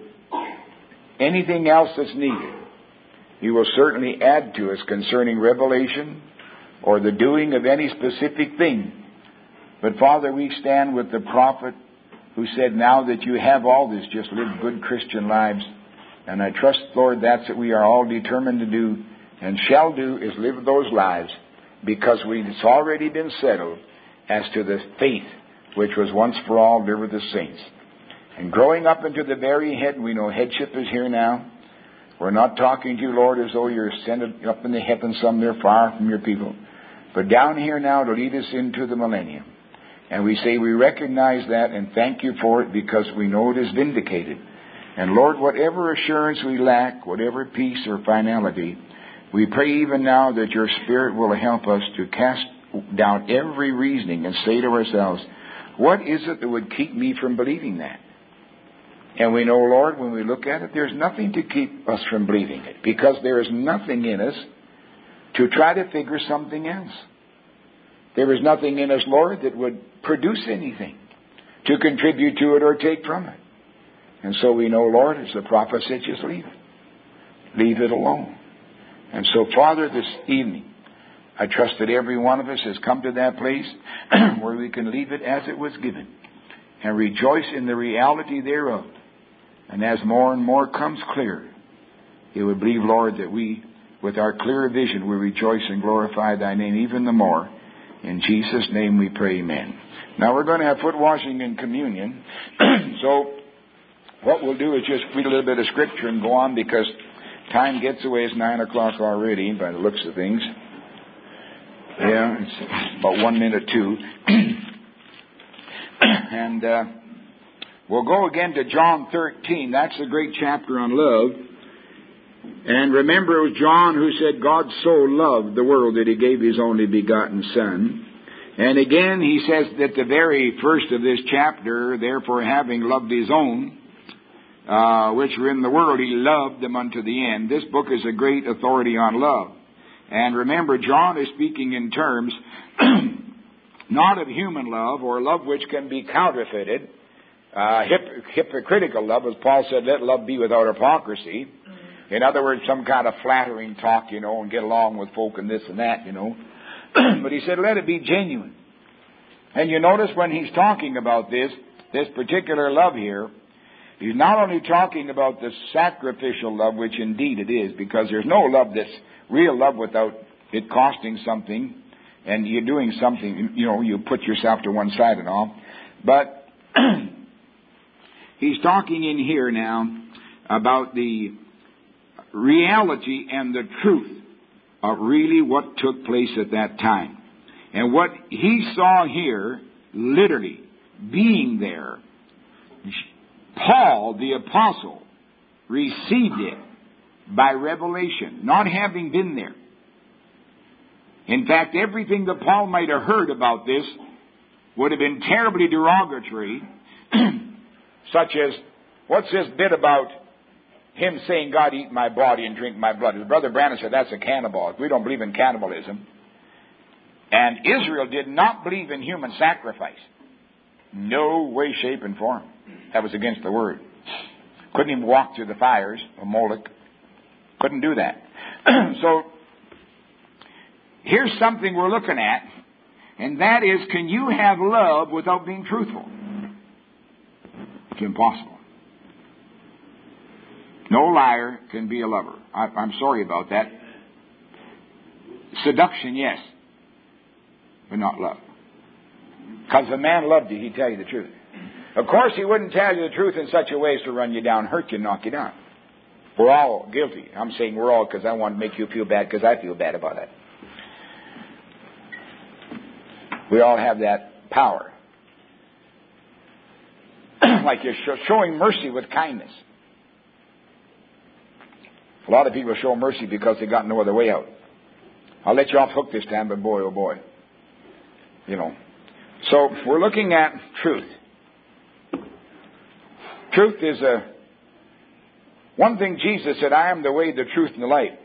anything else that's needed, you will certainly add to us concerning revelation or the doing of any specific thing. But Father, we stand with the prophet who said, now that you have all this, just live good Christian lives. And I trust, Lord, that's what we are all determined to do and shall do, is live those lives, because it's already been settled as to the faith which was once for all delivered the saints. And growing up into the very head, we know headship is here now. We're not talking to you, Lord, as though you're sent up in the heavens somewhere far from your people, but down here now to lead us into the millennium. And we say we recognize that and thank you for it, because we know it is vindicated. And Lord, whatever assurance we lack, whatever peace or finality, we pray even now that your Spirit will help us to cast down every reasoning and say to ourselves, what is it that would keep me from believing that? And we know, Lord, when we look at it, there's nothing to keep us from believing it, because there is nothing in us to try to figure something else. There is nothing in us, Lord, that would produce anything to contribute to it or take from it. And so we know, Lord, as the prophet said, just leave it. Leave it alone. And so, Father, this evening, I trust that every one of us has come to that place where we can leave it as it was given and rejoice in the reality thereof. And as more and more comes clear, it would believe, Lord, that we, with our clear vision, we rejoice and glorify thy name even the more. In Jesus' name we pray, amen. Now we're going to have foot washing and communion. So what we'll do is just read a little bit of scripture and go on, because time gets away. It's 9 o'clock already by the looks of things. Yeah, it's about 1 minute too. And we'll go again to John 13. That's a great chapter on love. And remember, it was John who said, God so loved the world that he gave his only begotten Son. And again, he says that the very first of this chapter, therefore having loved his own, which were in the world, he loved them unto the end. This book is a great authority on love. And remember, John is speaking in terms not of human love, or love which can be counterfeited, hypocritical love, as Paul said, let love be without hypocrisy. In other words, some kind of flattering talk, and get along with folk and this and that, But he said, let it be genuine. And you notice when he's talking about this particular love here, he's not only talking about the sacrificial love, which indeed it is, because there's no love that's real love without it costing something, and you're doing something, you put yourself to one side and all. But he's talking in here now about the reality and the truth of really what took place at that time. And what he saw here, literally being there, Paul, the apostle, received it by revelation, not having been there. In fact, everything that Paul might have heard about this would have been terribly derogatory, such as, what's this bit about him saying, God eat my body and drink my blood? His brother Branham said that's a cannibal. We don't believe in cannibalism. And Israel did not believe in human sacrifice. No way, shape, and form. That was against the word. Couldn't even walk through the fires of Moloch. Couldn't do that. So here's something we're looking at, and that is, can you have love without being truthful? It's impossible. No liar can be a lover. I'm sorry about that. Seduction, yes, but not love. Because if a man loved you, he'd tell you the truth. Of course, he wouldn't tell you the truth in such a way as to run you down, hurt you, knock you down. We're all guilty. I'm saying we're all because I want to make you feel bad because I feel bad about it. We all have that power. Like you're showing mercy with kindness. A lot of people show mercy because they got no other way out. I'll let you off hook this time, but boy, oh boy. You know. So, we're looking at truth. Truth is one thing Jesus said, I am the way, the truth, and the light.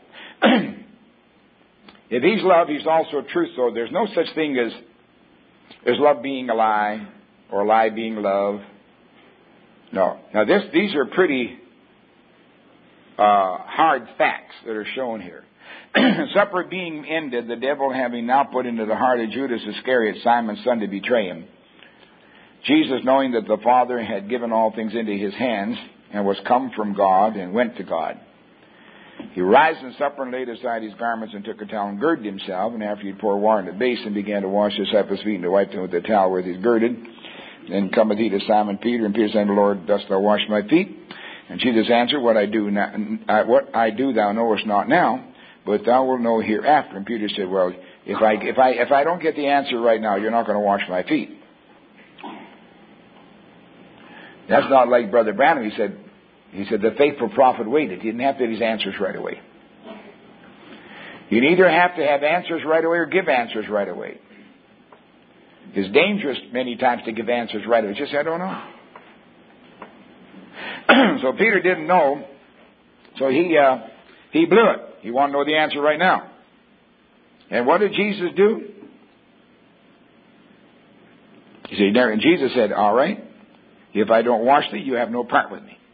If He's love, He's also truth. So there's no such thing as love being a lie, or a lie being love. No. Now these are pretty hard facts that are shown here. Supper being ended, the devil having now put into the heart of Judas Iscariot, Simon's son, to betray him, Jesus, knowing that the Father had given all things into His hands, and was come from God, and went to God, He rose in supper and laid aside His garments, and took a towel and girded Himself, and after He had poured water in the basin, began to wash His disciples' feet, and to wipe them with the towel where He girded. Then cometh He to Simon Peter, and Peter said, Lord, dost thou wash my feet? And Jesus answered, what I do thou knowest not now, but thou wilt know hereafter. And Peter said, well, if I don't get the answer right now, you're not going to wash my feet. That's not like Brother Branham. He said the faithful prophet waited. He didn't have to get his answers right away. You either have to have answers right away or give answers right away. It's dangerous many times to give answers right away. Just say, I don't know. So Peter didn't know. So he blew it. He wanted to know the answer right now. And what did Jesus do? He said, and Jesus said, all right, if I don't wash thee, you have no part with me.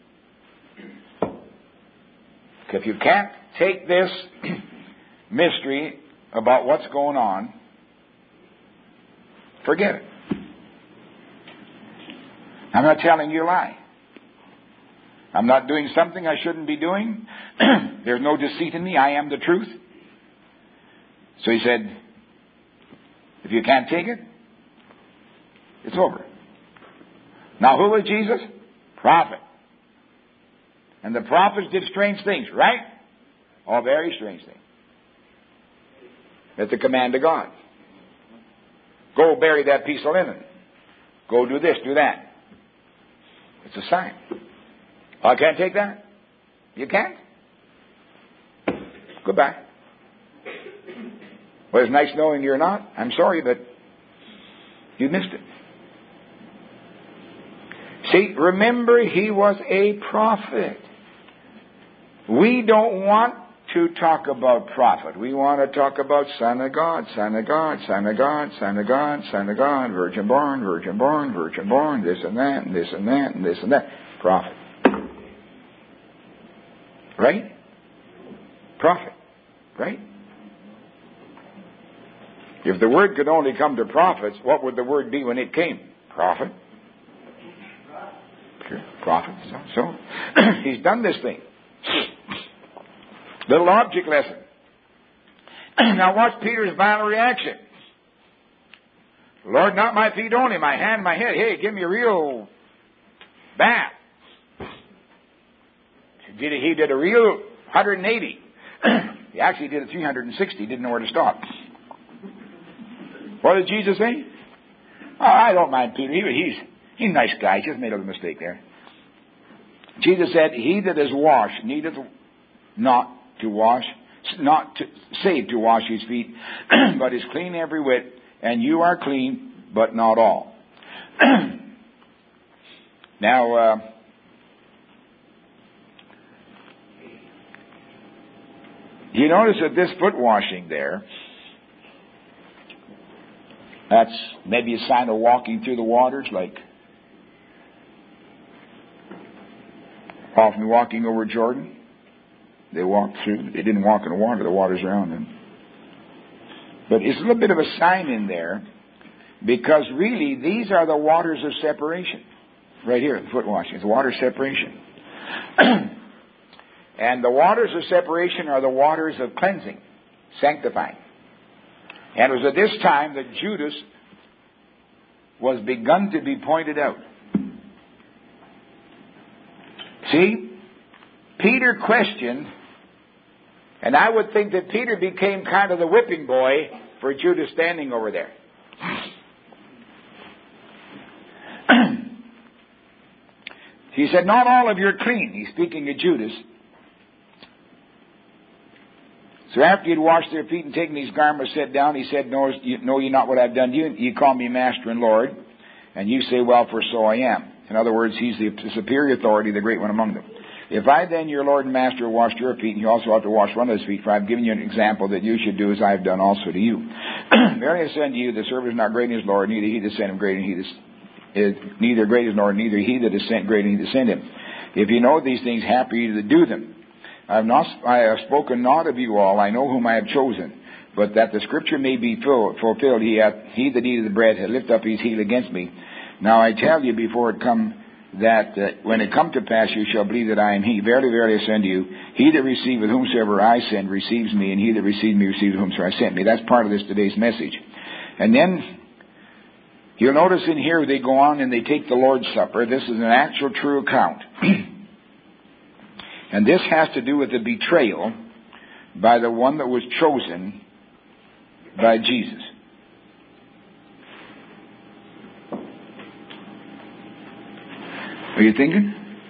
If you can't take this mystery about what's going on, forget it. I'm not telling you a lie. I'm not doing something I shouldn't be doing. There's no deceit in me. I am the truth. So he said, if you can't take it, it's over. Now, who was Jesus? Prophet. And the prophets did strange things, right? All very strange things. At the command of God. Go bury that piece of linen. Go do this, do that. It's a sign. Oh, I can't take that? You can't? Goodbye. Well, it's nice knowing you're not. I'm sorry, but you missed it. See, remember, he was a prophet. We don't want to talk about prophet. We want to talk about Son of God, Son of God, Son of God, Son of God, Son of God, virgin born, virgin born, virgin born, this and that, and this and that, and this and that. Prophet. Right? Prophet. Right? If the word could only come to prophets, what would the word be when it came? Prophet. Prophet. So he's done this thing. Little object lesson. Now watch Peter's final reaction. Lord, not my feet only, my hand, my head. Hey, give me a real bath. He did a real 180. He actually did a 360. Didn't know where to stop. What did Jesus say? Oh, I don't mind Peter. He's a nice guy. He just made a little mistake there. Jesus said, he that is washed needeth not to wash, not to save to wash his feet, but is clean every whit, and you are clean, but not all. Now, you notice that this foot washing there, that's maybe a sign of walking through the waters, like often walking over Jordan. They walked through. They didn't walk in the water. The water's around them. But it's a little bit of a sign in there, because really these are the waters of separation. Right here, the foot washing. It's the water of separation. And the waters of separation are the waters of cleansing, sanctifying. And it was at this time that Judas was begun to be pointed out. See, Peter questioned, and I would think that Peter became kind of the whipping boy for Judas standing over there. He said, not all of you are clean. He's speaking of Judas. So after he'd washed their feet and taken his garments, sat down, he said, know ye not what I've done to you? You call me Master and Lord, and you say, well, for so I am. In other words, he's the superior authority, the great one among them. If I then, your Lord and Master, washed your feet, and you also ought to wash one of his feet, for I have given you an example that you should do as I have done also to you. Verily I say unto you, the servant is not great in his Lord, neither he that sent him great, neither great is Lord, neither he that is sent great, and he that sent him. If you know these things, happy you that do them. I have spoken not of you all, I know whom I have chosen, but that the scripture may be fulfilled, he that eateth the bread hath lifted up his heel against me. Now I tell you before it come, that when it come to pass you shall believe that I am he. Verily, verily I say unto you, he that receiveth whomsoever I send receives me, and he that receives me receives whomsoever I sent me. That's part of this today's message. And then you'll notice in here they go on and they take the Lord's Supper. This is an actual true account. And this has to do with the betrayal by the one that was chosen by Jesus. Are you thinking?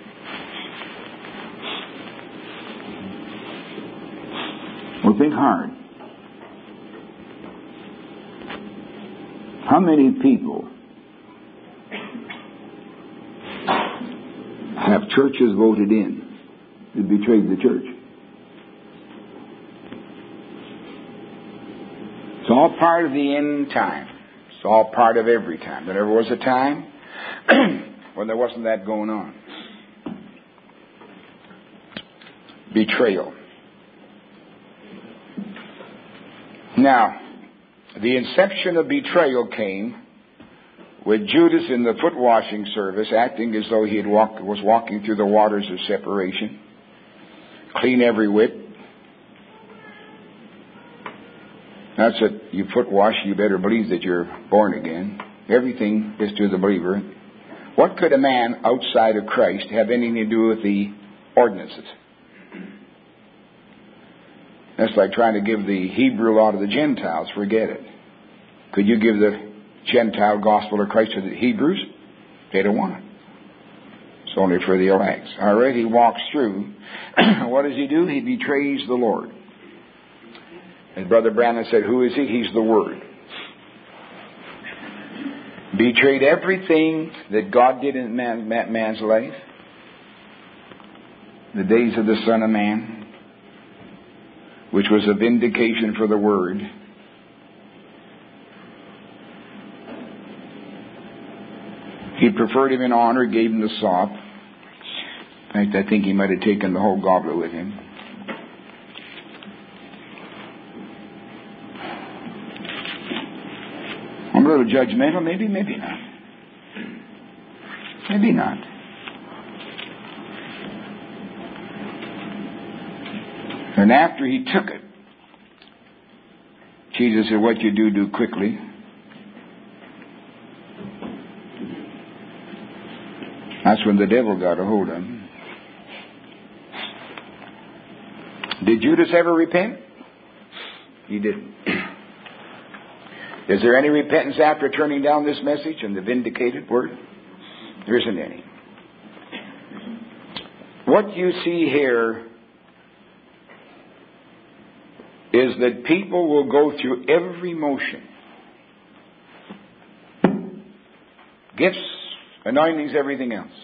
Well, think hard. How many people have churches voted in that betrayed the church? It's all part of the end time. It's all part of every time. There never was a time when there wasn't that going on. Betrayal. Now, the inception of betrayal came with Judas in the foot washing service, acting as though he was walking through the waters of separation, clean every whit. That's it. You foot wash, you better believe that you're born again. Everything is to the believer. What could a man outside of Christ have anything to do with the ordinances? That's like trying to give the Hebrew law to the Gentiles. Forget it. Could you give the Gentile gospel of Christ to the Hebrews? They don't want it. It's only for the elect. All right, he walks through. What does he do? He betrays the Lord. And Brother Branham said, who is he? He's the Word. Betrayed everything that God did in man's life. The days of the Son of Man, which was a vindication for the Word. He preferred him in honor, gave him the sop. In fact, I think he might have taken the whole goblet with him. I'm a little judgmental, maybe not. Maybe not. And after he took it, Jesus said, what you do quickly. That's when the devil got a hold of him. Did Judas ever repent? He didn't. Is there any repentance after turning down this message and the vindicated word? There isn't any. What you see here is that people will go through every motion. Gifts, anointings, everything else.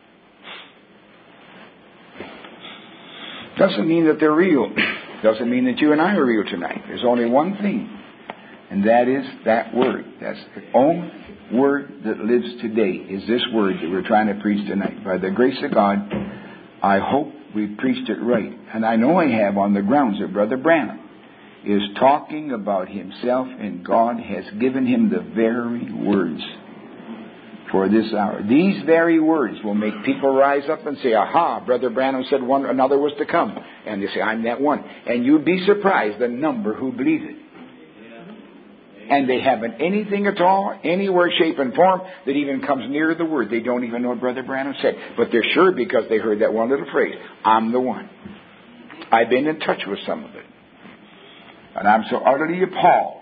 Doesn't mean that they're real. Doesn't mean that you and I are real tonight. There's only one thing. And that is that word. That's the only word that lives today is this word that we're trying to preach tonight. By the grace of God, I hope we preached it right. And I know I have on the grounds of Brother Branham. is talking about himself, and God has given him the very words for this hour. These very words will make people rise up and say, aha, Brother Branham said another was to come. And they say, I'm that one. And you'd be surprised the number who believe it. And they haven't anything at all, anywhere, shape, and form that even comes near the word. They don't even know what Brother Branham said. But they're sure because they heard that one little phrase, I'm the one. I've been in touch with some of it. And I'm so utterly appalled.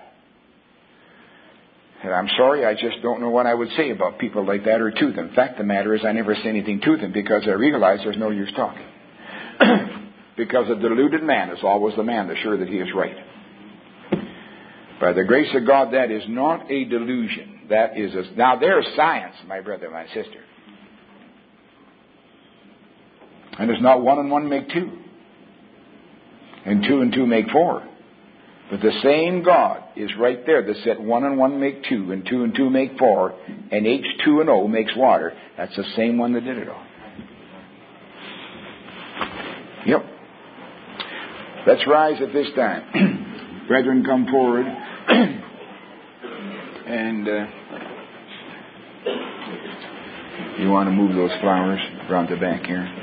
And I'm sorry, I just don't know what I would say about people like that or to them. In fact, the matter is I never say anything to them because I realize there's no use talking. Because a deluded man is always the man that's sure that he is right. By the grace of God, that is not a delusion. That is now there's science, my brother, my sister. And it's not 1 and 1 make 2. And 2 and 2 make 4. But the same God is right there that said 1 and 1 make 2, and 2 and 2 make 4, and H2O makes water. That's the same one that did it all. Yep. Let's rise at this time. Brethren, come forward. And you want to move those flowers around the back here?